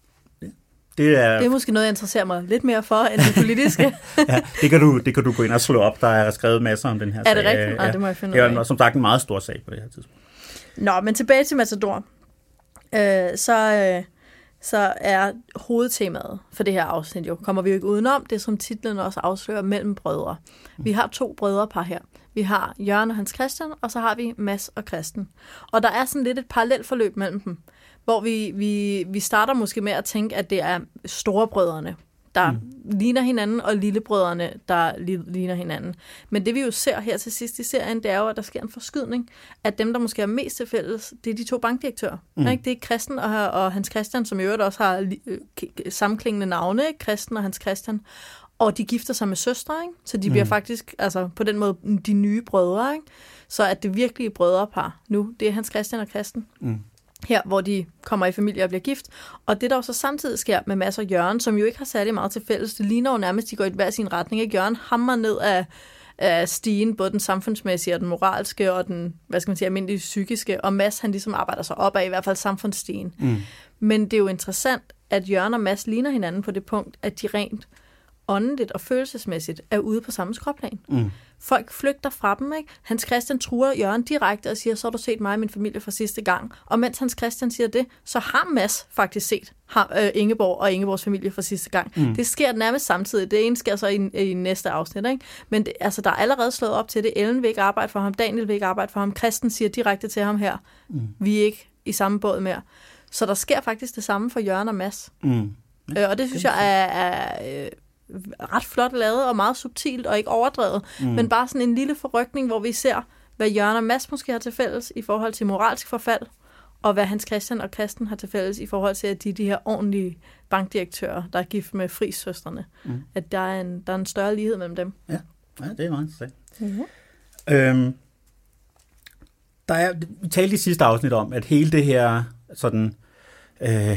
Det er, det er måske noget, jeg interesserer mig lidt mere for, end det politiske. ja, det kan, du, det kan du gå ind og slå op. Der er skrevet masser om den her sag. Er det sag. rigtigt? Ja, ja, det må jeg finde ud af. Det er som sagt en meget stor sag på det her tidspunkt. Nå, men tilbage til Matador. Øh, så, øh, så er hovedtemaet for det her afsnit jo, kommer vi jo ikke udenom, det som titlen også afslører, mellem brødre. Vi har to brødrepar her. Vi har Jørgen og Hans Christian, og så har vi Mads og Kristen. Og der er sådan lidt et parallelt forløb mellem dem, hvor vi, vi, vi starter måske med at tænke, at det er storebrødrene, der mm. ligner hinanden, og lillebrødrene, der ligner hinanden. Men det vi jo ser her til sidst i serien, det er jo, at der sker en forskydning, at dem, der måske er mest til fælles, det er de to bankdirektører. Mm. Ikke? Det er Kristen og, og Hans Christian, som i øvrigt også har øh, sammenklingende navne, ikke? Kristen og Hans Christian. Og de gifter sig med søstre, ikke? Så de bliver mm. faktisk, altså på den måde, de nye brødre, ikke? Så at det virkelige brødrepar nu, det er Hans Christian og Kristen. Mm. Her, hvor de kommer i familie og bliver gift. Og det, der jo så samtidig sker med Mads og Jørgen, som jo ikke har særlig meget til fælles, det ligner jo nærmest, de går i hver sin retning. Ikke? Jørgen hammer ned af, af stigen, både den samfundsmæssige og den moralske og den, hvad skal man sige, almindelige psykiske, og Mads, han ligesom arbejder sig op af i hvert fald samfundsstigen. Mm. Men det er jo interessant, at Jørgen og Mads ligner hinanden på det punkt, at de rent åndeligt og følelsesmæssigt er ude på samme skråplan. Mm. Folk flygter fra dem, ikke? Hans Christian truer Jørgen direkte og siger, så har du set mig og min familie for sidste gang. Og mens Hans Christian siger det, så har Mads faktisk set ham, øh, Ingeborg og Ingeborgs familie for sidste gang. Mm. Det sker nærmest samtidig. Det ene sker så i, i næste afsnit, ikke? Men det, altså, der er allerede slået op til det. Ellen vil ikke arbejde for ham, Daniel vil ikke arbejde for ham, Christen siger direkte til ham her, mm. vi er ikke i samme båd mere. Så der sker faktisk det samme for Jørgen og Mads. Mm. Ja, øh, og det synes jeg er... er øh, ret flot lavet og meget subtilt og ikke overdrevet, mm. men bare sådan en lille forrykning, hvor vi ser, hvad Jørgen og Mads måske har til fælles i forhold til moralsk forfald, og hvad Hans Christian og Kristen har til fælles i forhold til, at de er de her ordentlige bankdirektører, der er gift med Friis-søstrene. Mm. At der er, en, der er en større lighed mellem dem. Ja, ja det er meget interessant. Mm-hmm. Øhm, der er, vi talte i sidste afsnit om, at hele det her sådan... Øh,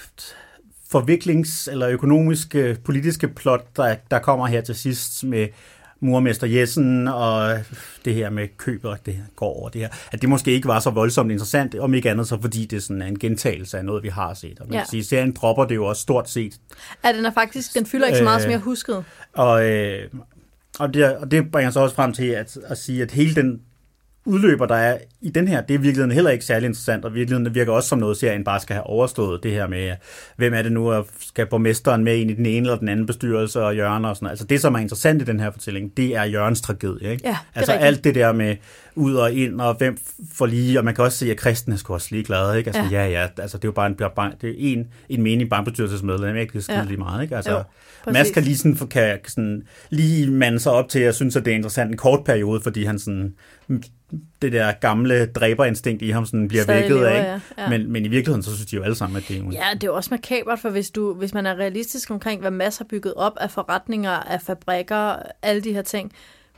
forviklings- eller økonomiske, politiske plot, der, der kommer her til sidst med murmester Jessen og det her med køber, det her går over det her, at det måske ikke var så voldsomt interessant, om ikke andet så fordi det sådan er en gentagelse af noget, vi har set. Og man ja. kan sige, serien dropper det jo også stort set. Ja, den er faktisk, den fylder ikke så meget, øh, som jeg huskede. Og, øh, og, det, og det bringer så også frem til at, at sige, at hele den udløber, der er i den her, det er virkelig heller ikke særlig interessant, og virkeligheden virker også som noget, serien bare skal have overstået det her med, hvem er det nu, og skal borgmesteren med ind i den ene eller den anden bestyrelse, og Jørgen og sådan noget. Altså det, som er interessant i den her fortælling, det er Jørgens tragedie, ikke? Ja, altså rigtigt. Alt det der med ud og ind, og hvem får lige, og man kan også se, at Kristen er sgu også lige glad, ikke? Altså ja, ja, ja altså det er jo bare en, det er en, en menig bankbestyrelsesmedlem, ikke? Det skide ja. lige meget, ikke? Altså, jo, Mads kan lige sådan, kan sådan, lige mande sig op til, at jeg synes, at det er interessant en kort periode, fordi han sådan, det der gamle dræberinstinkt i ham sådan bliver Stadig vækket lever, af, ja. Ja. Men, men i virkeligheden, så synes de jo alle sammen, at det er jo... Ja, det er jo også makabert, for hvis, du, hvis man er realistisk omkring, hvad Mads har bygget op af forretninger, af fabrikker, alle de her ting,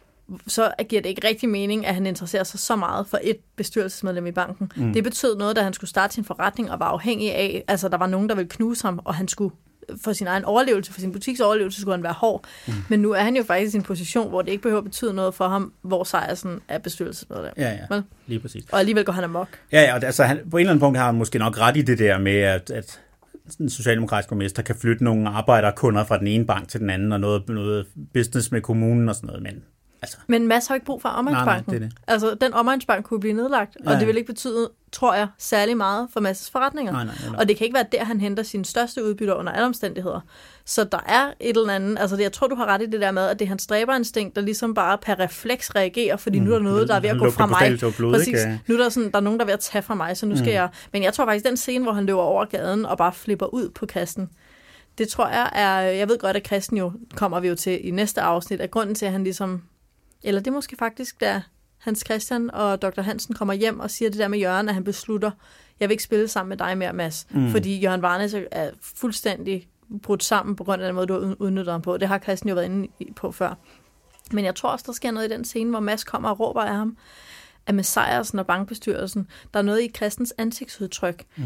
så giver det ikke rigtig mening, at han interesserer sig så meget for et bestyrelsesmedlem i banken. Mm. Det betød noget, da han skulle starte sin forretning og var afhængig af, altså der var nogen, der ville knuse ham, og han skulle for sin egen overlevelse, for sin butiks overlevelse, skulle han være hård. Mm. Men nu er han jo faktisk i en position, hvor det ikke behøver at betyde noget for ham, hvor Sejersen er bestyrelsesmedlem. Ja, ja, Vel? Lige præcis. Og alligevel går han amok. Ja, ja, altså han, på en eller anden punkt har han måske nok ret i det der med, at, at den socialdemokratiske borgmester kan flytte nogle arbejderkunder fra den ene bank til den anden, og noget, noget business med kommunen og sådan noget, men... Altså. Men Mads har ikke brug for omegnsbanken. Nej, nej, det det. Altså, den omegnsbank kunne blive nedlagt, ja, og det vil ikke betyde, tror jeg, særlig meget for Mads' forretninger. Nej, nej, nej, nej. Og det kan ikke være der, han henter sine største udbytter under alle omstændigheder. Så der er et eller andet, altså jeg tror, du har ret i det der med, at det er hans dræberinstinkt, der ligesom bare per refleks reagerer, fordi mm, nu er der noget, der er ved at gå fra mig. Blod, Præcis. Ikke? Nu er der, sådan, der er nogen, der er ved at tage fra mig, så nu skal mm. jeg... Men jeg tror faktisk, den scene, hvor han løber over gaden og bare flipper ud på kassen, det tror jeg er... Jeg ved godt, at Kristen jo kommer vi jo til i næste afsnit, at grunden til, at han ligesom... Eller det er måske faktisk, da Hans Christian og doktor Hansen kommer hjem og siger det der med Jørgen, at han beslutter, jeg vil ikke spille sammen med dig mere, Mads. Mm. Fordi Jørgen Varnes er fuldstændig brudt sammen på grund af den måde, du har udnyttet ham på. Det har Christian jo været inde på før. Men jeg tror også, der sker noget i den scene, hvor Mads kommer og råber af ham, at med Sejersen og bankbestyrelsen, der er noget i Christens ansigtsudtryk, mm.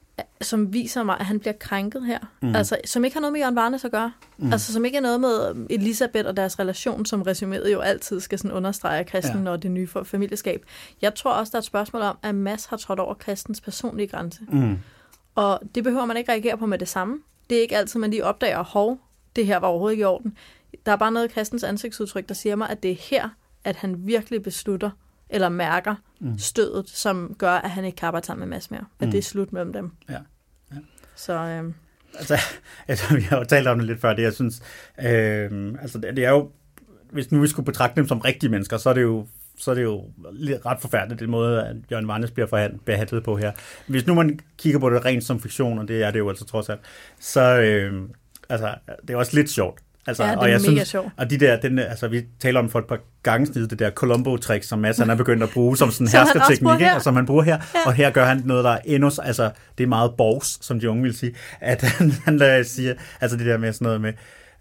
som viser mig, at han bliver krænket her. Mm. Altså, som ikke har noget med Jørgen Varnes at gøre. Mm. Altså, som ikke er noget med Elisabeth og deres relation, som resuméet jo altid skal sådan understrege Kristen ja. og det nye familieskab. Jeg tror også, der er et spørgsmål om, at Mads har trådt over Kristens personlige grænse. Mm. Og det behøver man ikke reagere på med det samme. Det er ikke altid, man lige opdager, hov, det her var overhovedet ikke i orden. Der er bare noget i Kristens ansigtsudtryk, der siger mig, at det er her, at han virkelig beslutter, eller mærker mm. stødet, som gør, at han ikke kan arbejde sammen med Mads mere. At mm. det er slut mellem dem. Ja. Ja. Så, øhm. altså, altså, vi har jo talt om det lidt før, det jeg synes, øhm, altså det, det er jo, hvis nu vi skulle betragte dem som rigtige mennesker, så er det jo, så er det jo ret forfærdeligt, den måde, at Jørgen Varnes bliver behandlet på her. Hvis nu man kigger på det rent som fiktion, og det er det jo altså trods alt, så øhm, altså, det er også lidt sjovt. Altså, ja, det er og jeg mega synes, sjovt. Og de der, den, altså, vi taler om for et par gange snit, det der Columbo-trick, som Mads han er begyndt at bruge som sådan en herskerteknik, og som han bruger her. Ja. Og her gør han noget, der er endnu, altså det er meget borgs, som de unge vil sige, at han, han siger, altså det der med sådan noget med,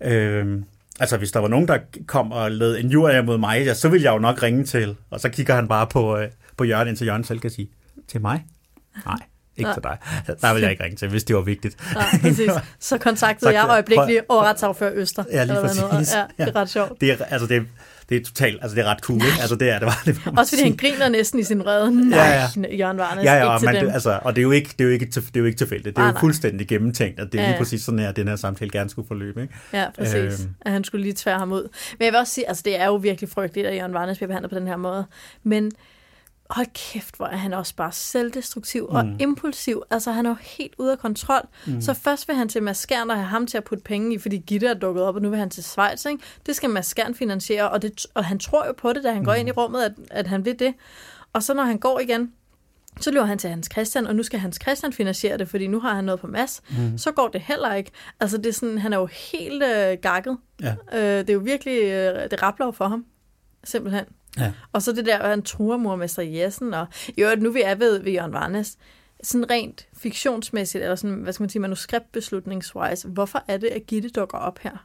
øh, altså hvis der var nogen, der kom og lavede en injurie mod mig, ja, så ville jeg jo nok ringe til, og så kigger han bare på, øh, på Jørgen, indtil Jørgen selv kan sige, til mig? Nej. ikke til dig. Der vil jeg ikke ringe til, hvis det var vigtigt. Nej, præcis. Så kontaktede jeg øjeblikkeligt overretssagfører Øster. Ja, lige præcis. Ja, det er ret sjovt. Det er, altså, det er, det er totalt, altså det er ret cool, ikke? Altså det er det var det. Også fordi han griner næsten i sin vrede. Nej, ja, ja. Jørgen Varnæs, ja, ja, ikke til men dem. Det, altså, og det er jo ikke, det er jo ikke, det er jo ikke tilfældigt. Det er ah, jo nej. fuldstændig gennemtænkt, at det er ja, lige ja. præcis sådan her, den her samtale gerne skulle forløbe, ikke? Ja, præcis. Øhm. At han skulle lige tvære ham ud. Men jeg vil også sige, altså det er jo virkelig frygteligt, at Jørgen Varnæs bliver behandlet på den her måde. Men hold kæft, hvor er han også bare selvdestruktiv og mm. impulsiv. Altså, han er jo helt ude af kontrol. Mm. Så først vil han til Mads Skjern og have ham til at putte penge i, fordi Gitte er dukket op, og nu vil han til Schweiz, ikke? Det skal Mads Skjern finansiere, og, det, og han tror jo på det, da han mm. går ind i rummet, at, at han vil det. Og så når han går igen, så løber han til Hans Christian, og nu skal Hans Christian finansiere det, fordi nu har han noget på Mads. Mm. Så går det heller ikke. Altså, det er sådan, han er jo helt øh, gakket. Ja. Øh, det er jo virkelig, øh, det rappler for ham. Simpelthen. Ja. Og så det der, at han truer mormester Jessen, og jo, nu vi er ved, ved Jørgen Varnæs, sådan rent fiktionsmæssigt, eller sådan, hvad skal man sige, manuskriptbeslutningswise, hvorfor er det, at Gitte dukker op her?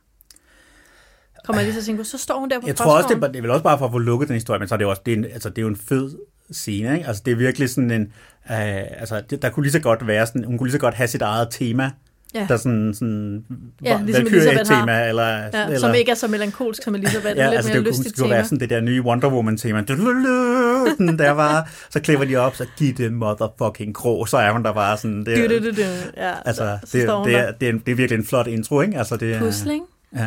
Kommer jeg lige til at tænke på, så står hun der på Jeg tror også, det er, det er vel også bare for at få lukket den historie, men så er det jo også, det er en, altså, det er jo en fed scene, ikke? Altså, det er virkelig sådan en, øh, altså, det, der kunne lige så godt være sådan, hun kunne lige så godt have sit eget tema, ja. Der sådan, sådan ja, ligesom Elisabeth har. Eller, ja, eller, som ikke er så melankolsk som Elisabeth. Ja, lidt altså mere det kunne, kunne være sådan det der nye Wonder Woman-tema. Der var, så klipper de op, så Gitte motherfucking Krog, så er hun der bare sådan. Det, du, du, du, du. Ja, altså, det, det, er, det, er, det, er, det er virkelig en flot intro, ikke? Altså, det er, Pusling. Ja.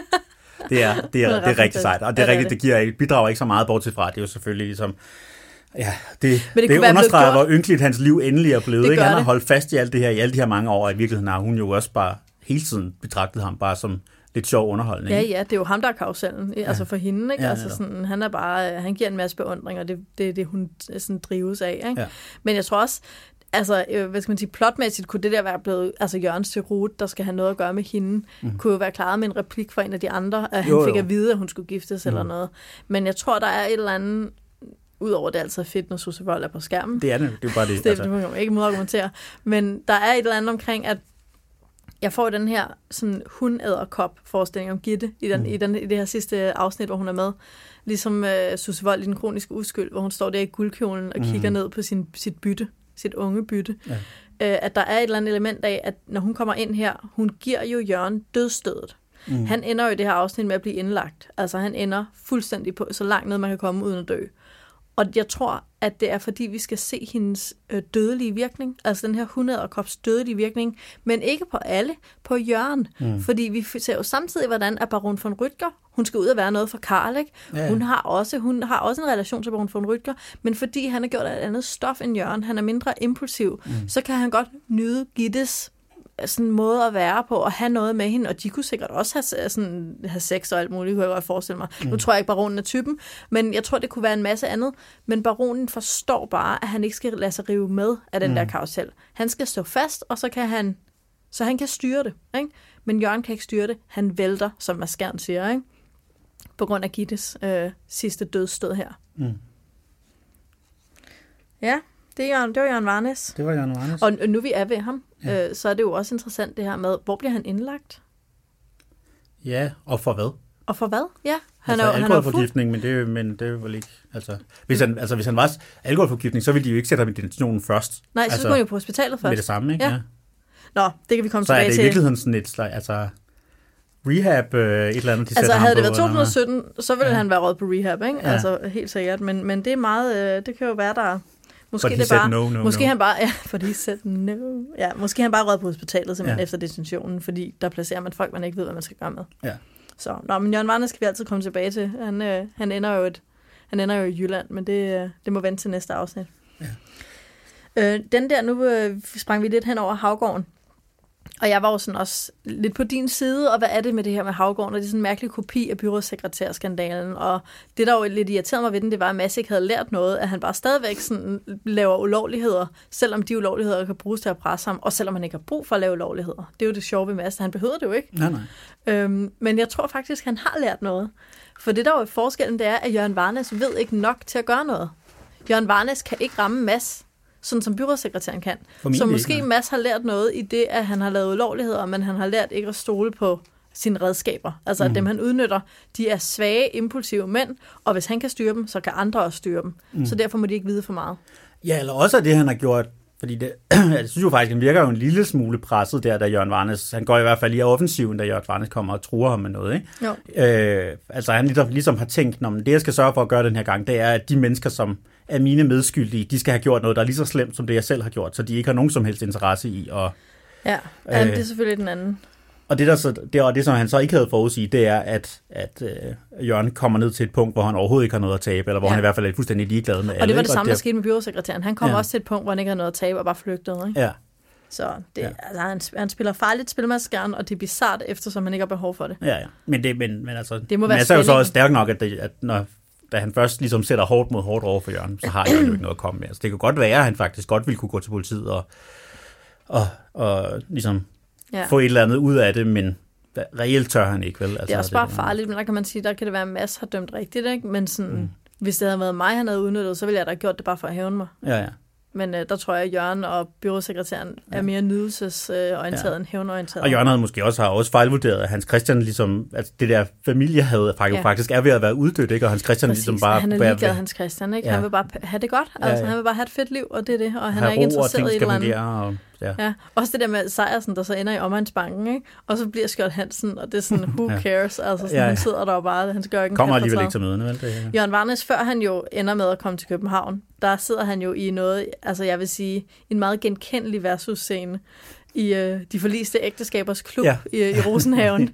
Det er, det er, det er, det er rigtig sejt, og det er ja, rigtigt, det giver, bidrager ikke så meget bortset fra, det er jo selvfølgelig ligesom, ja, det, det, det understreger, hvor ynkeligt hans liv endelig er blevet, ikke? Han har holdt fast i alt det her, i alle de her mange år, og i virkeligheden har hun jo også bare hele tiden betragtet ham bare som lidt sjov underholdning. Ja, ja, det er jo ham, der er kausellen, ja. Altså for hende, ikke? Ja, altså sådan, han er bare, han giver en masse beundring, og det er det, det, hun sådan drives af, ikke? Ja. Men jeg tror også, altså, hvad skal man sige, plotmæssigt kunne det der være blevet, altså Jørgens Serut, der skal have noget at gøre med hende, mm. kunne jo være klaret med en replik fra en af de andre, at han jo, fik jo. at vide, at hun skulle giftes mm. eller noget. Men jeg tror, der er et eller andet, udover det er altid fedt, når Susse Wold er på skærmen. Det er det, det er bare det. det, altså. Det må man ikke modargumentere. Men der er et eller andet omkring, at jeg får den her sådan hundæderkop-forestilling om Gitte i, den, mm. i, den, i det her sidste afsnit, hvor hun er med. Ligesom uh, Susse Wold i Den kroniske uskyld, hvor hun står der i guldkjolen og mm. kigger ned på sin, sit bytte, sit unge bytte. Ja. Uh, at der er et eller andet element af, at når hun kommer ind her, hun giver jo Jørgen dødsstødet. Mm. Han ender jo i det her afsnit med at blive indlagt. Altså han ender fuldstændig på så langt ned, man kan komme uden at dø. Og jeg tror, at det er fordi, vi skal se hendes øh, dødelige virkning, altså den her hundæderkops dødelige virkning, men ikke på alle, på Jørgen. Mm. Fordi vi ser jo samtidig, hvordan er Baron von Rüttger, hun skal ud og være noget for Karl, ikke? Ja. Hun har også, hun har også en relation til Baron von Rüttger, men fordi han har gjort et andet stof end Jørgen, han er mindre impulsiv, mm. så kan han godt nyde Gittes sådan en måde at være på, og have noget med hende, og de kunne sikkert også have, sådan, have sex og alt muligt, kunne jeg godt forestille mig. Mm. Nu tror jeg ikke, baronen er typen, men jeg tror, det kunne være en masse andet. Men baronen forstår bare, at han ikke skal lade sig rive med af den mm. der karusel. Han skal stå fast, og så kan han, så han kan styre det, ikke? Men Jørgen kan ikke styre det. Han vælter, som Mads Skjern siger, ikke? På grund af Gittes øh, sidste dødsstød her. Mm. Ja. Det, er Jørgen, det var Jørgen Varnæs. Det var Jørgen Varnæs. Og nu vi er ved ham, ja. øh, så er det jo også interessant det her med, hvor bliver han indlagt? Ja, og for hvad? Og for hvad? Ja, han altså, er jo alkoholforgiftning, men det er men det er vel ikke, altså hvis han altså hvis han var alkoholforgiftning, så ville de jo ikke sætte ham i detentionen først. Nej, så altså, skulle han jo på hospitalet først. Med det samme, ikke? Ja. Ja. Nå, det kan vi komme så tilbage til. Så er det i virkeligheden sådan et slags, altså rehab øh, et eller andet, de altså havde det været to tusind og sytten, eller... så ville ja. han være råd på rehab, ikke? Ja. Altså helt sikkert, men men det er meget, øh, det kan jo være der. Måske det bare, no, no, måske no. han bare, ja, fordi said no. Ja, måske han bare rød på hospitalet simpelthen ja. efter detentionen, fordi der placerer man folk, man ikke ved, hvad man skal gøre med. Ja. Så, nå, men Jørgen Varnæs skal vi altid komme tilbage til. Han, øh, han ender jo et, han ender jo i Jylland, men det, øh, det må vente til næste afsnit. Ja. Øh, den der, nu øh, sprang vi lidt hen over Havgården. Og jeg var jo sådan også lidt på din side, og hvad er det med det her med Havgården? Og det er sådan en mærkelig kopi af byrådssekretærskandalen, og det, der jo lidt irriterede mig ved den, det var, at Mads ikke havde lært noget, at han bare stadigvæk sådan laver ulovligheder, selvom de ulovligheder kan bruges til at presse ham, og selvom han ikke har brug for at lave ulovligheder. Det er jo det sjove ved Mads, han behøver det jo ikke. Nej, nej. Øhm, men jeg tror faktisk, han har lært noget. For det, der jo er forskellen, det er, at Jørgen Varnæs ved ikke nok til at gøre noget. Jørgen Varnæs kan ikke ramme Mads, sådan som byrådssekretæren kan. Så måske ikke, Mads har lært noget i det, at han har lavet ulovligheder, men han har lært ikke at stole på sine redskaber. Altså at mm. dem, han udnytter, de er svage, impulsive mænd, og hvis han kan styre dem, så kan andre også styre dem. Mm. Så derfor må de ikke vide for meget. Ja, eller også det, han har gjort Fordi det, jeg synes jo faktisk, han virker jo en lille smule presset der, da Jørgen Varnæs, han går i hvert fald i offensiven, da Jørgen Varnæs kommer og truer ham med noget, ikke? Jo. Øh, altså han ligesom, ligesom har tænkt, når det jeg skal sørge for at gøre den her gang, det er, at de mennesker, som er mine medskyldige, de skal have gjort noget, der er lige så slemt, som det jeg selv har gjort, så de ikke har nogen som helst interesse i at... Ja, øh, det er selvfølgelig den anden. Og det, der så, det, og det, som han så ikke havde forudsiget, det er, at, at øh, Jørgen kommer ned til et punkt, hvor han overhovedet ikke har noget at tabe, eller hvor ja. han i hvert fald er fuldstændig ligeglad med alle. Og det var det ikke? samme, der skete med byrådssekretæren. Han kom ja. også til et punkt, hvor han ikke havde noget at tabe, og bare flygtede. Ikke? Ja. Så det, ja. altså, han, han spiller farligt spilmaskeren, og det er bizart, eftersom han ikke har behov for det. Ja, ja. Men, det, men, men altså, det må være er jo så også stærk nok, at, det, at når, da han først ligesom sætter hårdt mod hårdt over for Jørgen, så har Jørgen jo ikke noget at komme med. Altså, det kan godt være, at han faktisk godt ville kunne gå til politiet og, og, og ligesom ja. få et eller andet ud af det, men reelt tør han ikke, vel? Altså, det er også bare det, farligt, men der kan man sige, der kan det være, at Mads har dømt rigtigt, ikke? Men sådan, mm. hvis det havde været mig, han havde udnyttet, så ville jeg da have gjort det bare for at hævne mig. Ja, ja. Men øh, der tror jeg, at Jørgen og byrådssekretæren ja. er mere nydelsesorienteret ja. end hævnorienteret. Og Jørgen havde måske også, har også fejlvurderet, at Hans Christian ligesom, at det der familie havde ja. faktisk er ved at være uddødt, ikke? Og Hans Christian Præcis. ligesom bare... Han er ligeglad, Hans Christian, ikke? Ja. Han vil bare have det godt, altså ja, ja. han vil bare have et fedt liv, og det er det, og han er ikke interesseret i et eller andet. Og, ja. ja. Også det der med Sejersen, der så ender i omegnsbanken, ikke? Og så bliver Skjold Hansen, og det er sådan, who cares? Altså sådan, ja, ja. han sidder der og bare, han skal gøre ikke en kommer alligevel ikke til møderne, vel? Det, ja. Jørgen Varnæs, før han jo ender med at komme til København, der sidder han jo i noget, altså jeg vil sige, en meget genkendelig versus-scene i øh, De Forliste Ægteskabers Klub ja. i, i Rosenhaven.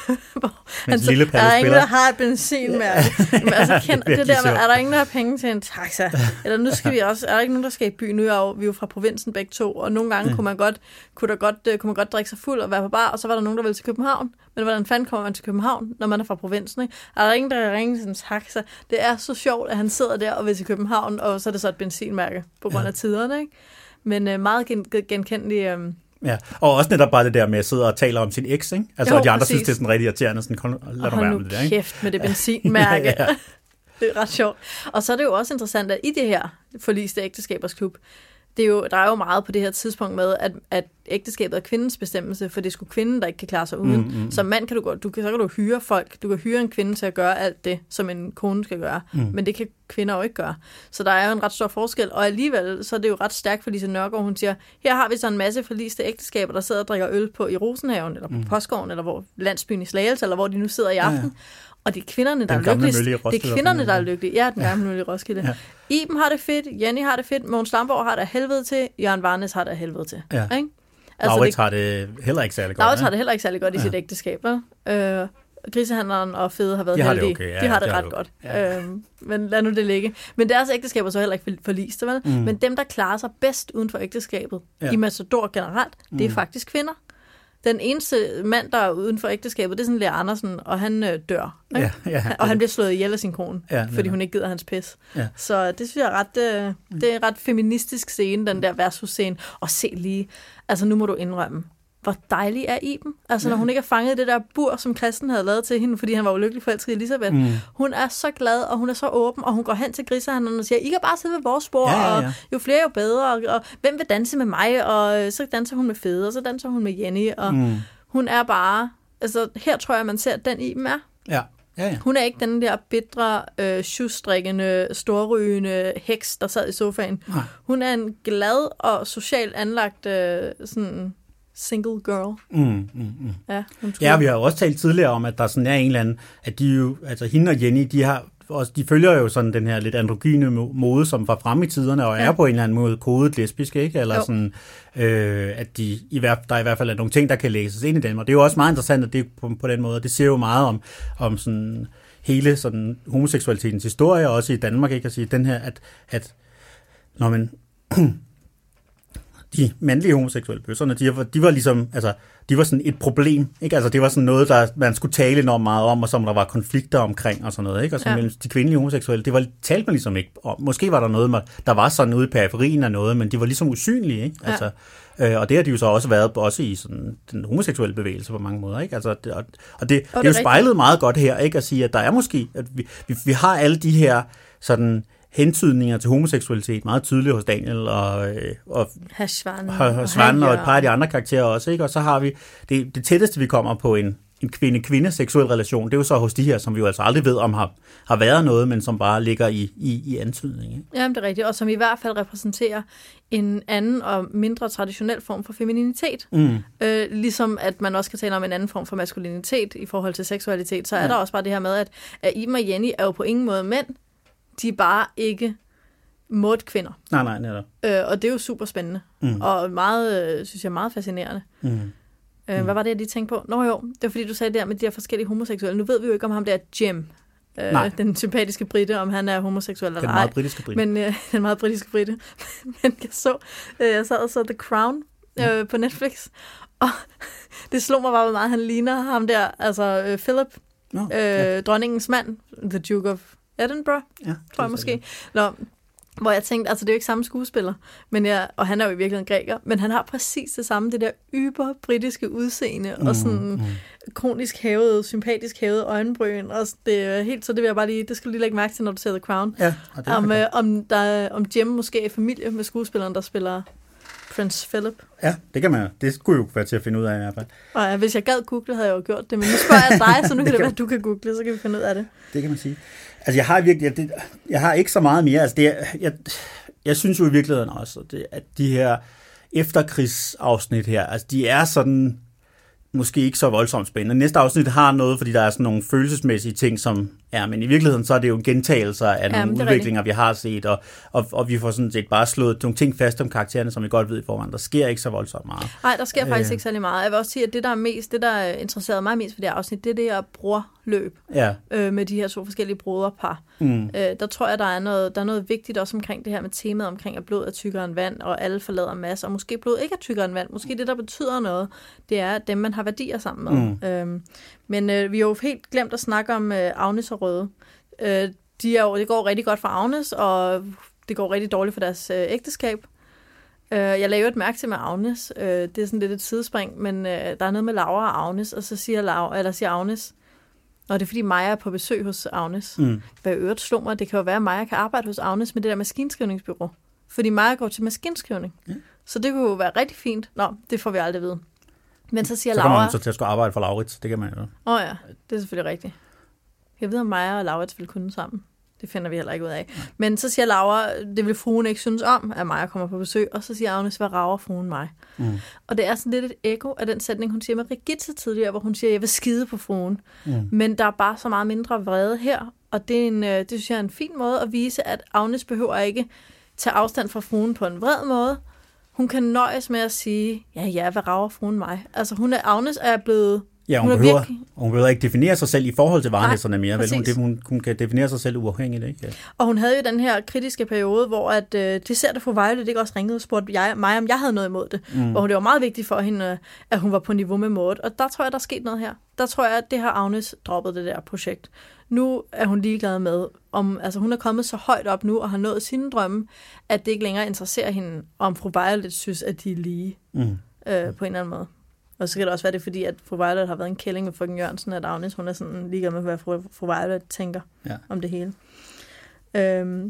Han så, lille er der ingen, der har et benzinmærke? Men altså, kend, det, det der med, er der ingen, der har penge til en taxa? Eller nu skal vi også, er der ikke nogen, der skal i byen? Nu er jo, vi er jo fra provinsen begge to, og nogle gange ja. kunne, man godt, kunne, der godt, kunne man godt drikke sig fuld og være på bar, og så var der nogen, der ville til København. Men hvordan fanden kommer man til København, når man er fra provinsen? Ikke? Er der ingen, der ringer til en taxa? Det er så sjovt, at han sidder der og vil til København, og så er det så et benzinmærke på grund af ja. tiderne. Ikke? Men øh, meget gen- genkendelig... Øh, Ja, og også netop bare det der med at sidde og tale om sin eks, ikke? Altså, jo, og de andre præcis. synes, det er sådan rigtig irriterende, sådan, lad du være med det der, ikke? Kæft med det benzinmærke. ja, ja. Det er ret sjovt. Og så er det jo også interessant, at i det her Forliste Ægteskabers Klub, det er jo, der er jo meget på det her tidspunkt med, at, at ægteskabet er kvindens bestemmelse, for det er sgu kvinden, der ikke kan klare sig uden. Mm, mm. Som mand kan du gå, du kan, så kan du hyre folk, du kan hyre en kvinde til at gøre alt det, som en kone skal gøre, mm. men det kan kvinder jo ikke gøre. Så der er jo en ret stor forskel, og alligevel så er det jo ret stærkt for Lise Nørgaard, hun siger, her har vi så en masse forliste ægteskaber, der sidder og drikker øl på i Rosenhaven, eller på mm. Påskoven, eller hvor landsbyen i Slagelse, eller hvor de nu sidder i aften. Ja, ja. Og det er kvinderne, der den er lykkelige. Det er kvinderne, der er lykkelige. Ja, den gamle mølle i Roskilde. Ja. Iben har det fedt, Jenny har det fedt, Mogens Lamborg har det af helvede til, Jørgen Varnæs har det af helvede til. Ja. Ikke? Altså, Laurits har det heller ikke særlig godt. Laurits har det heller ikke særlig godt i ja. sit ægteskab. Øh, Grisehandleren og Fede har været de har heldige. Det okay. ja, de har det de ret har godt. Ja. Øh, men lad nu det ligge. Men deres ægteskaber er så heller ikke forlist. Vel? Mm. Men dem, der klarer sig bedst uden for ægteskabet, ja. i Matador generelt, det er mm. faktisk kvinder. Den eneste mand, der er uden for ægteskabet, det er sådan Lea Andersen, og han øh, dør. Ikke? Ja, ja, og han bliver slået ihjel af sin kone, ja, fordi hun ikke gider hans pis. Ja. Så det synes jeg er ret, øh, det er en ret feministisk scene, den der versus-scene. Og se lige, altså nu må du indrømme, hvor dejlig er Iben. Altså ja. når hun ikke er fanget i det der bur, som Christen havde lavet til hende, fordi han var ulykkelig forelsket i Elisabeth. Mm. Hun er så glad, og hun er så åben, og hun går hen til grisehandleren og siger, I kan bare sidde ved vores spor, ja, ja, ja. og jo flere jo bedre, og, og hvem vil danse med mig, og så danser hun med Fede, og så danser hun med Jenny, og mm. hun er bare, altså her tror jeg, man ser, at den Iben er. Ja. Ja, ja. Hun er ikke den der bitre, øh, sjusstrikkende, storrygende heks, der sad i sofaen. Nej. Hun er en glad og socialt anlagt øh, sådan single girl. Mm, mm, mm. Ja, ja, vi har jo også talt tidligere om, at der sådan er en eller anden, at de jo, altså hende og Jenny, de har også, de følger jo sådan den her lidt androgyne mode, som var fremme i tiderne, og ja. er på en eller anden måde kodet lesbisk, ikke? Eller jo. sådan, øh, at de, i hvert, der i hvert fald er nogle ting, der kan læses ind i dem, og det er jo også meget interessant, at det er på, på den måde, det siger jo meget om, om sådan hele sådan homoseksualitetens historie, også i Danmark, ikke? At sige, den her, at, at når man de mandlige homoseksuelle bøsserne, de var, de var ligesom, altså, de var sådan et problem, ikke? Altså, det var sådan noget, der man skulle tale enormt meget om, og som der var konflikter omkring, og sådan noget, ikke? Og så ja. mellem de kvindelige homoseksuelle, det var, talte man ligesom ikke om. Måske var der noget, der var sådan ude i periferien af noget, men de var ligesom usynlige, ikke? Ja. Altså, øh, og det har de jo så også været, også i sådan den homoseksuelle bevægelse på mange måder, ikke? Altså, det, og, og det, og det er jo spejlet rigtigt. Meget godt her, ikke? At sige, at der er måske, at vi, vi, vi har alle de her sådan hentydninger til homoseksualitet meget tydeligt hos Daniel og, og Svane og, og, og et par af de andre karakterer også, ikke? Og så har vi det, det tætteste, vi kommer på en en kvinde-kvinde seksuel relation. Det er jo så hos de her, som vi jo altså aldrig ved, om har, har været noget, men som bare ligger i, i, i antydning. Ikke? Jamen, det er rigtigt, og som i hvert fald repræsenterer en anden og mindre traditionel form for femininitet. Mm. Øh, ligesom at man også kan tale om en anden form for maskulinitet i forhold til seksualitet, så er ja. der også bare det her med, at, at Iben og Jenny er jo på ingen måde mænd, de er bare ikke mod kvinder. Nej, nej, netop. Øh, og det er jo super spændende, mm. og meget, øh, synes jeg, meget fascinerende. Mm. Øh, hvad var det, jeg lige tænkte på? Nå jo, det var fordi, du sagde der med de her forskellige homoseksuelle. Nu ved vi jo ikke, om ham der Jim, øh, den sympatiske brite, om han er homoseksuel eller ej. Den meget britiske brite. Men, øh, den meget britiske brite. Men jeg så, øh, jeg sad og så The Crown øh, ja. på Netflix, og det slog mig bare, hvor meget han ligner ham der, altså øh, Philip, no, øh, ja. dronningens mand, The Duke of Edinburgh, ja, tror jeg måske. Nå, hvor jeg tænkte, altså det er jo ikke samme skuespiller, men jeg, og han er jo i virkeligheden græker, men han har præcis det samme, det der yber britiske udseende, mm, og sådan mm. kronisk hævede, sympatisk hævede øjenbryn, og det er helt, så det vil jeg bare lige, det skal du lige lægge mærke til, når du ser The Crown. Ja, om, øh, om, der, om Jim måske er i familie med skuespilleren, der spiller Prince Philip. Ja, det kan man jo. Det skulle jo være til at finde ud af i hvert fald. Og ja, hvis jeg gad google, havde jeg jo gjort det, men nu spørger jeg dig, så nu kan det, det være, at du kan google, så kan vi finde ud af det. Det kan man sige. Altså, jeg har virkelig, jeg, det, jeg har ikke så meget mere. Altså, det er, jeg, jeg synes jo i virkeligheden også, det, at de her efterkrigsafsnit her, altså, de er sådan måske ikke så voldsomt spændende. Næste afsnit har noget, fordi der er sådan nogle følelsesmæssige ting, som er, men i virkeligheden så er det jo gentagelser af nogle ja, udviklinger, rigtigt. vi har set, og, og, og vi får sådan set bare slået nogle ting fast om karaktererne, som vi godt ved i forvejen. Der sker ikke så voldsomt meget. Nej, der sker faktisk øh. ikke særlig meget. Jeg vil også sige, at det, der er mest, det, der interesserede mig mest for det her afsnit, det er det her brorløb ja. øh, med de her to forskellige broderpar. Mm. Øh, der tror jeg, der er, noget, der er noget vigtigt også omkring det her med temaet omkring, at blod er tykkere end vand, og alle forlader masser, og måske blod ikke er tykkere end vand. Måske det, der betyder noget, det er dem, man har værdier sammen med. Mm. Øhm, men øh, vi har jo helt glemt at snakke om øh, Agnes og Røde. Øh, de er jo, det går rigtig godt for Agnes, og det går rigtig dårligt for deres øh, ægteskab. Øh, jeg lavede et mærke til med Agnes. Øh, det er sådan lidt et sidespring, men øh, der er noget med Laura og Agnes, og så siger, Laura, eller siger Agnes, og det er fordi Maja er på besøg hos Agnes. Mm. Hvad i øvrigt slog mig, det kan jo være, at Maja kan arbejde hos Agnes med det der maskinskrivningsbureau. Fordi Maja går til maskinskrivning. Ja. Så det kunne jo være rigtig fint. Nå, det får vi aldrig vide. Men så siger så Laura... Så kommer man så til at skulle arbejde for Laurits, det kan man jo. Åh oh ja, det er selvfølgelig rigtigt. Jeg ved, om Maja og Laurits vil kunne sammen. Det finder vi heller ikke ud af. Ja. Men så siger Laura, det vil fruen ikke synes om, at Maja kommer på besøg. Og så siger Agnes, hvad rager fruen mig? Mm. Og det er sådan lidt et ekko af den sætning, hun siger med Regitze tidligere, hvor hun siger, jeg vil skide på fruen. Mm. Men der er bare så meget mindre vrede her. Og det, er en, det synes jeg er en fin måde at vise, at Agnes behøver ikke tage afstand fra fruen på en vred måde. Hun kan nøjes med at sige, ja, ja, hvad rager fruen mig? Altså, hun er, Agnes er blevet... Ja, hun, hun, behøver, virkelig... hun behøver ikke definere sig selv i forhold til varnæsserne mere. Vel? Hun, hun, hun kan definere sig selv uafhængigt. Ikke? Ja. Og hun havde jo den her kritiske periode, hvor at, øh, det ser det for Violet ikke også ringede og spurgte jeg, mig, om jeg havde noget imod det. Mm. Hvor det var meget vigtigt for hende, at hun var på niveau med Maud. Og der tror jeg, der er sket noget her. Der tror jeg, at det har Agnes droppet det der projekt. Nu er hun ligeglad med, om altså hun er kommet så højt op nu og har nået sine drømme, at det ikke længere interesserer hende, om fru Violet synes, at de er lige mm. øh, på en eller anden måde. Og så kan det også være det, fordi at fru Violet har været en kælling med frøken Jørgensen, at Agnes, hun er sådan ligeglad med, hvad fru, fru Violet tænker ja. om det hele. Øhm.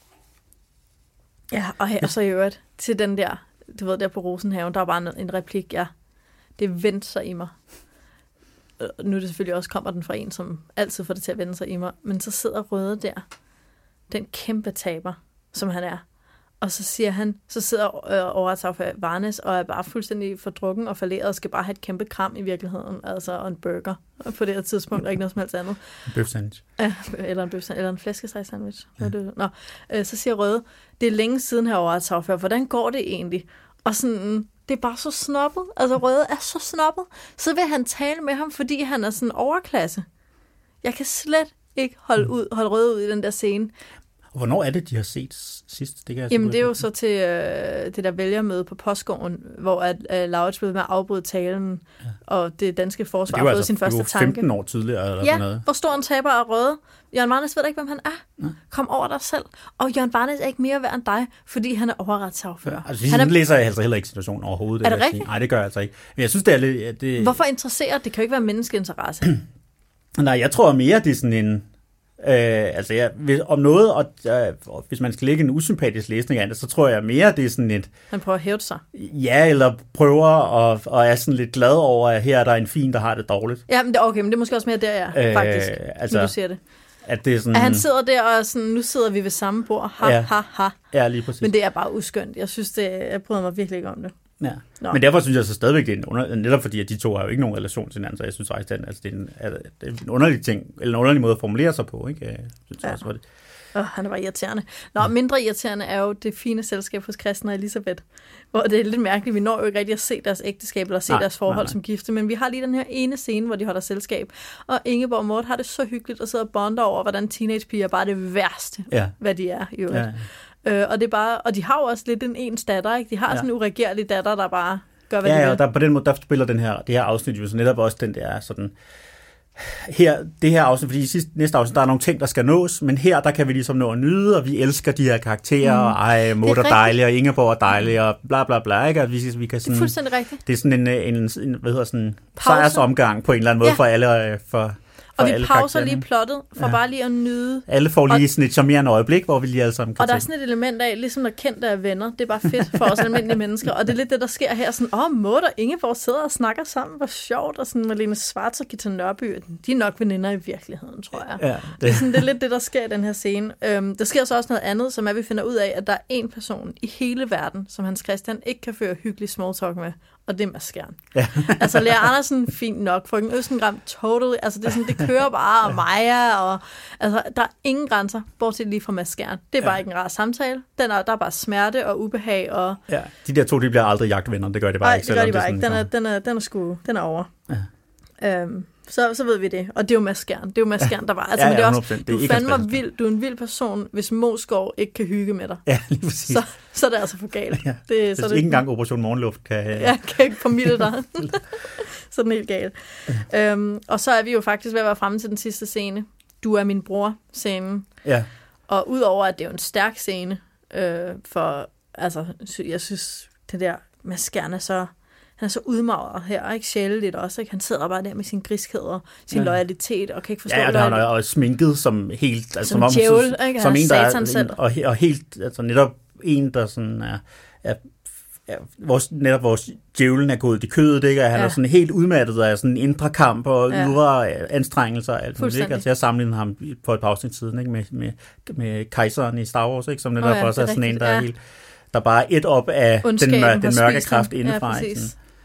Ja, og, og så i øvrigt til den der, du ved, der på Rosenhaven, der er bare en replik, ja, det vendte sig i mig. Nu er det selvfølgelig også, kommer den fra en, som altid får det til at vende sig i mig, men så sidder Røde der, den kæmpe taber, som han er, og så siger han, så sidder øh, overretsager for Varnes, og er bare fuldstændig fordrukken og falderet, og skal bare have et kæmpe kram i virkeligheden, altså og en burger på det her tidspunkt, og ikke noget som helst andet. En bøf sandwich. Ja, eller en bøf sandwich, eller en flæskesteg sandwich. Ja. Nå, øh, så siger Røde, det er længe siden her overretsager for, hvordan går det egentlig? Og sådan... Det er bare så snobbet. Altså, Røde er så snobbet. Så vil han tale med ham, fordi han er sådan overklasse. Jeg kan slet ikke holde, ud, holde Røde ud i den der scene. Og hvornår er det, de har set sidst? Det kan jeg Jamen, det er jo så til øh, det der vælgermøde på Postgården, hvor at, øh, Laurits blev med at afbryde talen, ja. og det danske forsvar har fået altså, sin første tanke. Det var femten år tidligere, eller ja, sådan noget. Hvor stor en taber er Røde. Jørgen Varnes ved ikke, hvem han er. Ja. Kom over dig selv. Og Jørgen Varnes er ikke mere værd end dig, fordi han er overretssagfører. Ja, altså, han er... læser jeg altså heller ikke situationen overhovedet. Er det rigtigt? Nej, det gør jeg altså ikke. Men jeg synes, det er lidt... Det... Hvorfor interesserer? Det kan jo ikke være menneskeinteresse. Nej, jeg tror mere, det er sådan en... Øh, altså, ja, hvis, om noget, og øh, hvis man skal lægge en usympatisk læsning af det, så tror jeg mere, det er sådan et... Han prøver at hævde sig. Ja, eller prøver og, og er sådan lidt glad over, at her er der en fin, der har det dårligt. Ja, men det, okay, men det er måske også mere der, ja, øh, faktisk, altså, når du siger det. At, det er sådan, at han sidder der og sådan, nu sidder vi ved samme bord, ha, ja. ha, ha. Ja, lige præcis. Men det er bare uskyndt. Jeg synes, det, jeg bryder mig virkelig ikke om det. Ja. Men derfor synes jeg så stadigvæk, det er en under, netop fordi, at de to har jo ikke nogen relation til hinanden, så jeg synes faktisk, at altså, det, er en, at det er en underlig ting, eller en underlig måde at formulere sig på, ikke? Jeg synes ja. også, det. Oh, han er bare irriterende. Nå, mindre irriterende er jo det fine selskab hos Christen og Elisabeth, hvor det er lidt mærkeligt. Vi når jo ikke rigtig at se deres ægteskab eller se nej, deres forhold nej, nej. som gifte, men vi har lige den her ene scene, hvor de holder selskab, og Ingeborg og Mort har det så hyggeligt at sidde og bonde over, hvordan teenagepiger er bare det værste, ja. hvad de er i øvrigt. Ja. Øh, og, det er bare, og de har jo også lidt en ens datter, ikke? De har ja. sådan en uregerlig datter, der bare gør, hvad ja, de vil. Ja, og der, på den måde, der spiller den her, det her afsnit jo så netop også den der sådan... Her, det her afsnit, fordi i sidste, næste afsnit, der er nogle ting, der skal nås, men her, der kan vi ligesom nå at nyde, og vi elsker de her karakterer, mm. og ej, Mort er dejlig, og Ingeborg er dejlig, og bla bla bla, ikke? Og vi, vi kan sådan, det er fuldstændig rigtigt. Det er sådan en, en, en hvad hedder sådan, sejrsomgang på en eller anden måde ja. for alle, for og vi pauser lige plottet, for ja. bare lige at nyde. Alle får lige og, sådan et charmerende øjeblik, hvor vi lige alle sammen kan og der er sådan et element af, ligesom når kendte er venner, det er bare fedt for os almindelige mennesker, og det er lidt det, der sker her, sådan, åh, Mort og Ingeborg sidder og snakker sammen, hvor sjovt, og sådan Malene Schwartz og Gita Nørby, de er nok veninder i virkeligheden, tror jeg. Ja, det. Det, er sådan, det er lidt det, der sker i den her scene. Øhm, der sker så også noget andet, som er, at vi finder ud af, at der er en person i hele verden, som Hans Christian ikke kan føre hyggelig small talk med, og det er Mads Skjern. Ja. Altså, Lea Andersen, fint nok. Frøken Østengram, totally. Altså, det, er sådan, det kører bare, og Maja, og altså, der er ingen grænser, bortset lige fra Mads Skjern. Det er bare ja. ikke en rar samtale. Den er, der er bare smerte og ubehag. Og... Ja, de der to, de bliver aldrig jagtvenner. Det gør det bare Ej, ikke. det gør de bare ikke. Den er, den, er, den, er sgu, den er over. Ja. Øhm, så, så ved vi det. Og det er jo Mads Skjern. Det er jo Mads Skjern, der var. Altså, ja, ja, men det er også, du er fandme vild. Du er en vild person, hvis Moskov ikke kan hygge med dig. Ja, lige præcis. Så, så er det altså for galt. Ja. Det, så det, ikke engang Operation Morgenluft kan... Ja, kan ikke formidle dig. Så er den helt galt. Ja. Øhm, og så er vi jo faktisk ved at være fremme til den sidste scene. Du er min bror, scenen. Ja. Og udover at det er jo en stærk scene, øh, for altså, jeg synes, det der Mads Skjern er så... Han er så udmagret her, ikke sjæleligt også, ikke? Han sidder bare der med sin griskhed, sin ja. loyalitet, og kan ikke forstå... Ja, og han er også sminket som helt... Altså, som djævel, ikke? Som en, der er, og, og helt, altså netop en, der sådan er... er, er vores, netop vores djævlen er gået i kødet, ikke? Og han ja. er sådan helt udmattet af sådan en indre kamp og ja. ydre anstrengelser og alt muligt, ikke? Altså, jeg sammenlignede ham for et par afsnit siden, ikke? Med, med, med kejseren i Star Wars, ikke? Som netop oh, ja, også er, er sådan rigtigt. en, der ja. er helt... Der bare er et op af den, mør, den mørke kraft indefra. Ja,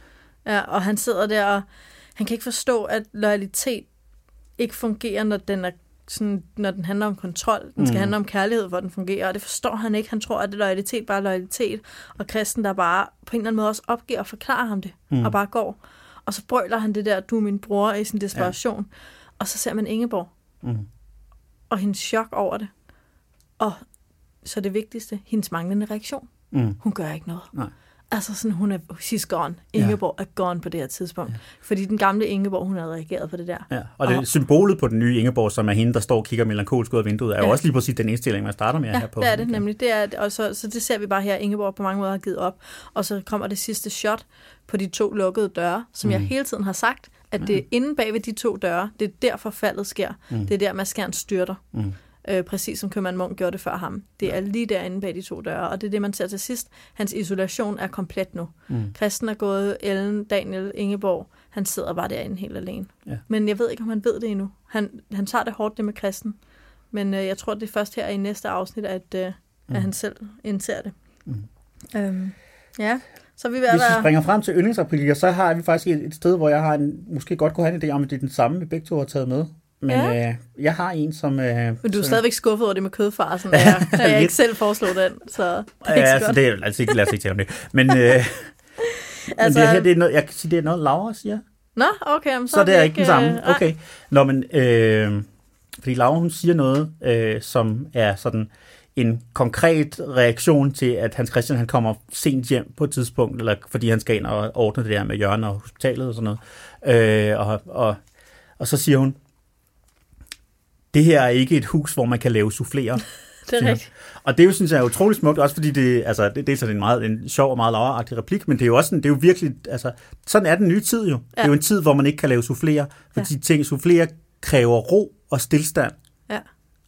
ja, og han sidder der, og han kan ikke forstå, at loyalitet ikke fungerer, når den, er sådan, når den handler om kontrol. Den skal mm. handle om kærlighed, hvor den fungerer, og det forstår han ikke. Han tror, at det loyalitet bare er loyalitet, og Christen, der bare på en eller anden måde også opgiver og forklarer ham det, mm. og bare går. Og så brøler han det der, du er min bror, i sin desperation. Ja. Og så ser man Ingeborg, mm. og hendes chok over det. Og så det vigtigste, hendes manglende reaktion. Mm. Hun gør ikke noget. Nej. Altså sådan, hun er, she's gone. Ingeborg ja. er gone på det her tidspunkt. Ja. Fordi den gamle Ingeborg, hun havde reageret på det der. Ja. Og det og, symbolet på den nye Ingeborg, som er hende, der står og kigger melankolsk ud af vinduet, er ja. jo også lige præcis den indstilling, man starter med ja, her på. Ja, det er det nemlig. Det er, og så, så det ser vi bare her, Ingeborg på mange måder har givet op. Og så kommer det sidste shot på de to lukkede døre, som mm. jeg hele tiden har sagt, at det er inde bag ved de to døre, det er der forfaldet sker. Mm. Det er der, Mads Skjern styrter. Mm. Øh, præcis som købmand Munk gjorde det før ham. Det er lige derinde bag de to døre, og det er det, man ser til sidst. Hans isolation er komplet nu. Mm. Christen er gået, Ellen, Daniel, Ingeborg, han sidder bare derinde helt alene. Ja. Men jeg ved ikke, om han ved det endnu. Han, han tager det hårdt, det med Christen. Men øh, jeg tror, det er først her i næste afsnit, at, øh, mm. at han selv indser det. Mm. Øhm, ja, så vi vil Hvis vi være... springer frem til yndlingsreplikker, så har vi faktisk et, et sted, hvor jeg har en, måske godt kunne have en idé om, at det er den samme, vi begge to har taget med. Men ja. øh, jeg har en, som... Øh, Men du er stadigvæk skuffet over det med kødfarsen, da jeg, da jeg ikke selv foreslog den, så det er ikke ja, så godt. Det er, altså, lad os ikke tale om det. Men, øh, altså, men det her, det er noget, jeg kan sige, det er noget, Laura siger. Nå, okay. Så, så det er ikke den samme. Okay. Nå, men... Øh, fordi Laura, hun siger noget, øh, som er sådan en konkret reaktion til, at Hans Christian han kommer sent hjem på et tidspunkt, eller fordi han skal ind og ordne det der med Jørgen og hospitalet og sådan noget. Øh, og, og, og så siger hun, det her er ikke et hus, hvor man kan lave souffléer. Det er rigtigt. Og det er jo, synes jeg, er utroligt smukt, også fordi det, altså, det, det er sådan en meget en sjov og meget laveragtig replik, men det er jo også sådan, det er jo virkelig, altså, sådan er den nye tid jo. Ja. Det er jo en tid, hvor man ikke kan lave souffléer, fordi ja. ting, souffléer kræver ro og stillstand. Ja.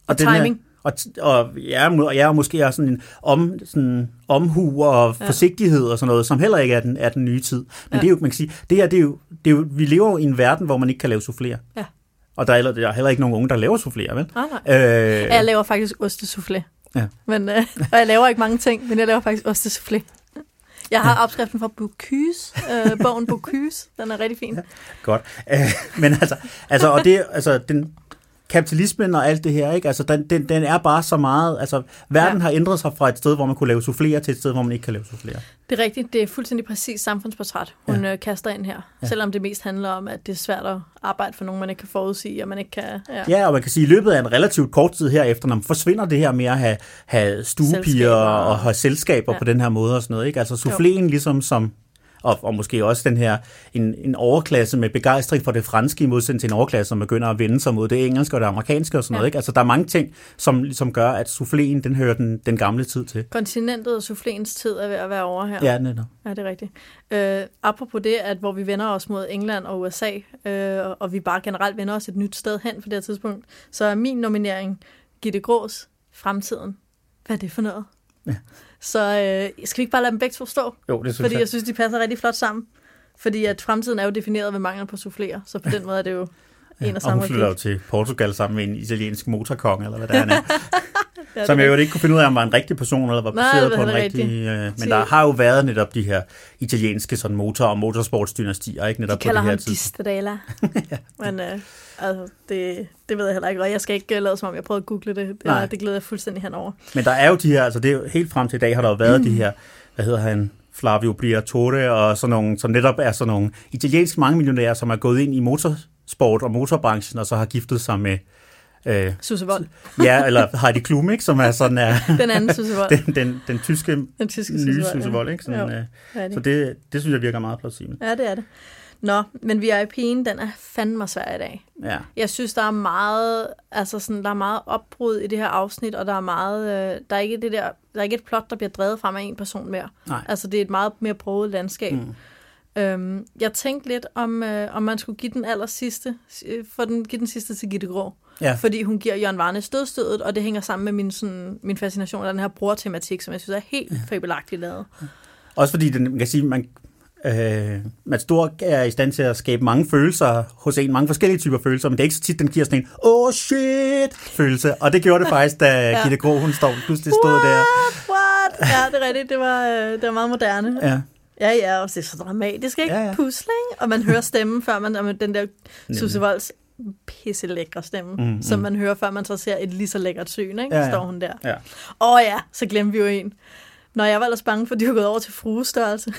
Og timing. Her, og, og, ja, og ja, og måske er sådan en om, sådan omhu og ja. forsigtighed og sådan noget, som heller ikke er den, er den nye tid. Men ja. det er jo, man kan sige, det her, det er jo, det er jo, vi lever jo i en verden, hvor man ikke kan lave souffléer. Ja. Og der er, heller, der er heller ikke nogen unge, der laver souffléer, vel? Ah, nej. Øh, jeg laver faktisk ostesoufflé. Ja. Men, øh, og jeg laver ikke mange ting, men jeg laver faktisk ostesoufflé. Jeg har ja. opskriften fra Bocuse, øh, bogen Bocuse. Den er rigtig fin. Ja, godt. Øh, men altså, altså, og det, altså, den kapitalismen og alt det her, ikke? Altså, den, den, den er bare så meget, altså, verden ja. har ændret sig fra et sted, hvor man kunne lave souffléer, til et sted, hvor man ikke kan lave souffléer. Det er rigtigt. Det er fuldstændig præcis samfundsportræt, hun ja. kaster ind her. Ja. Selvom det mest handler om, at det er svært at arbejde for nogen, man ikke kan forudsige, og man ikke kan... Ja, ja og man kan sige, at i løbet af en relativt kort tid herefter, når man forsvinder det her med at have, have stuepiger og have selskaber ja. på den her måde og sådan noget, ikke? Altså, souffléen ligesom som... Og, og måske også den her, en, en overklasse med begejstring for det franske, i modsætning til en overklasse, som begynder at vende sig mod det engelske og det amerikanske og sådan ja. noget. Ikke? Altså, der er mange ting, som, som gør, at souffléen, den hører den, den gamle tid til. Kontinentet og souffléens tid er ved at være over her. Ja, netop. Ja, det er rigtigt. Øh, apropos det, at hvor vi vender os mod England og U S A, øh, og vi bare generelt vender os et nyt sted hen på det her tidspunkt, så er min nominering Gitte Grås, Fremtiden. Hvad er det for noget? Ja. Så øh, skal vi ikke bare lade dem begge to stå? Jo, det synes Fordi jeg. jeg synes, de passer rigtig flot sammen. Fordi at fremtiden er jo defineret ved mangel på souffléer, så på den måde er det jo ja, en og samme. Og hun flytter jo til Portugal sammen med en italiensk motorkonge, eller hvad det er. ja, som jeg jo ikke kunne finde ud af, om var en rigtig person, eller var baseret på en rigtig... Øh, men der har jo været netop de her italienske sådan motor- og motorsportsdynastier, ikke netop de på det her tid. De kalder ham Di Stradella. Men øh, altså, det, det ved jeg heller ikke, og jeg skal ikke lade som om, jeg prøvede at google det. Det, det glæder jeg fuldstændig henover. Men der er jo de her, altså det er jo helt frem til i dag, har der jo været mm. de her, hvad hedder han... Flavio Briatore og sådan nogle, som netop er sådan nogle italienske mangemillionærer, som er gået ind i motorsport og motorbranchen, og så har giftet sig med... Øh, Susse Wold. ja, eller Heidi Klum, ikke, som er sådan... Er, den anden Susse Wold. den, den, den tyske, den tyske nye Susse Wold, ikke? Sådan, øh, det. Så det, det synes jeg virker meget plausibelt. Ja, det er det. Nå, men V I P'en, den er fandme svær i dag. Ja. Jeg synes, der er meget, altså sådan, der er meget opbrud i det her afsnit, og der er meget, øh, der er ikke det der, der er ikke et plot, der bliver drevet frem af en person mere. Nej. Altså, det er et meget mere broget landskab. Mm. Øhm, jeg tænkte lidt, om, øh, om man skulle give den aller sidste, for den, give den sidste til Gitte Grå. Ja. Fordi hun giver Jørgen Varnæs stødstødet, og det hænger sammen med min, sådan, min fascination af den her bror-tematik, som jeg synes er helt ja. fabelagtigt lavet. Også fordi, den, man kan sige, man Øh, Mads Stork er i stand til at skabe mange følelser hos en, mange forskellige typer følelser, men det er ikke så tit, den giver sådan en oh shit følelse, og det gjorde det faktisk, da ja. Gitte Grå, hun stod, pludselig stod what? der. What? Ja, det er rigtigt, det var, det var meget moderne. Ja. Ja, ja, og det er så dramatisk, ikke? Ja, ja. Pusling, og man hører stemmen, før man, og den der Susse Wolds pisse lækre stemme, mm, mm. som man hører, før man så ser et lige så lækkert syn, ikke? Ja, ja. Står hun der. Åh ja. Oh, ja, så glemte vi jo en. Nå, jeg var ellers bange for, at de var gået over til fruestørrelse.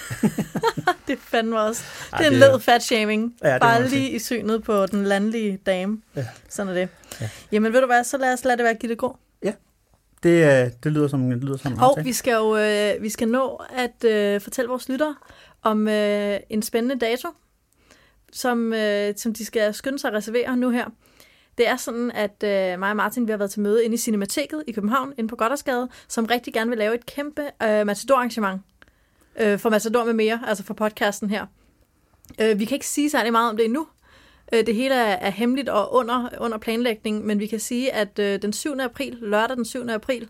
det fandme også. Det er en led fat-shaming. Ja, bare lige i synet på den landlige dame. Ja. Sådan er det. Ja. Jamen, ved du hvad, så lad os lade det være Gitte Grå. Ja, det, det lyder som, det lyder som en Hov, vi skal jo øh, vi skal nå at øh, fortælle vores lyttere om øh, en spændende dato, som, øh, som de skal skynde sig at reservere nu her. Det er sådan, at øh, mig og Martin, vi har været til møde inde i Cinemateket i København, inde på Gothersgade, som rigtig gerne vil lave et kæmpe øh, Matador-arrangement øh, for Matador med mere, altså for podcasten her. Øh, vi kan ikke sige særlig meget om det endnu. Øh, det hele er, er hemmeligt og under, under planlægning, men vi kan sige, at øh, den syvende april, lørdag den syvende april,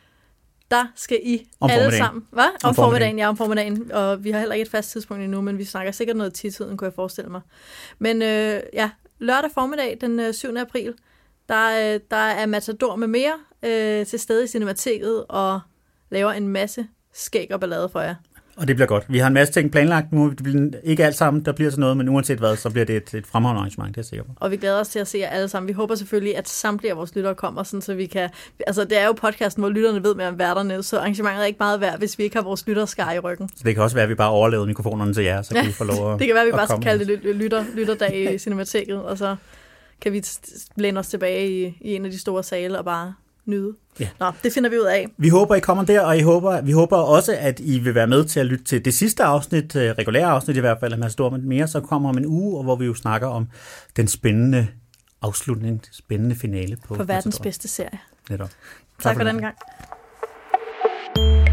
der skal I om alle sammen... Hvad? Om, om formiddagen, ja, om formiddagen. Og vi har heller ikke et fast tidspunkt endnu, men vi snakker sikkert noget tid-tiden, kunne jeg forestille mig. Men øh, ja... Lørdag formiddag, den syvende april, der, der er Matador med mere øh, til stede i Cinemateket og laver en masse skæg og ballade for jer. Og det bliver godt. Vi har en masse ting planlagt nu. Det bliver ikke alt sammen, der bliver sådan noget, men uanset hvad, så bliver det et, et fremragende arrangement, det er jeg sikker på. Og vi glæder os til at se jer alle sammen. Vi håber selvfølgelig, at samtlige af vores lyttere kommer, sådan, så vi kan... Altså, det er jo podcasten, hvor lytterne ved mere om værterne, så arrangementet er ikke meget værd, hvis vi ikke har vores lytterskare i ryggen. Så det kan også være, at vi bare overlevede mikrofonerne til jer, så kan vi få lov at det kan være, at vi bare skal kalde det lytter, lytterdag i Cinemateket, og så kan vi læne os tilbage i, i en af de store sale og bare nyde. Ja. Nå, det finder vi ud af. Vi håber, I kommer der, og I håber, vi håber også, at I vil være med til at lytte til det sidste afsnit, regulære afsnit i hvert fald, at man står med mere, så kommer om en uge, hvor vi jo snakker om den spændende afslutning, spændende finale på, på verdens bedste serie. Netop. Tak, tak for, for den gang.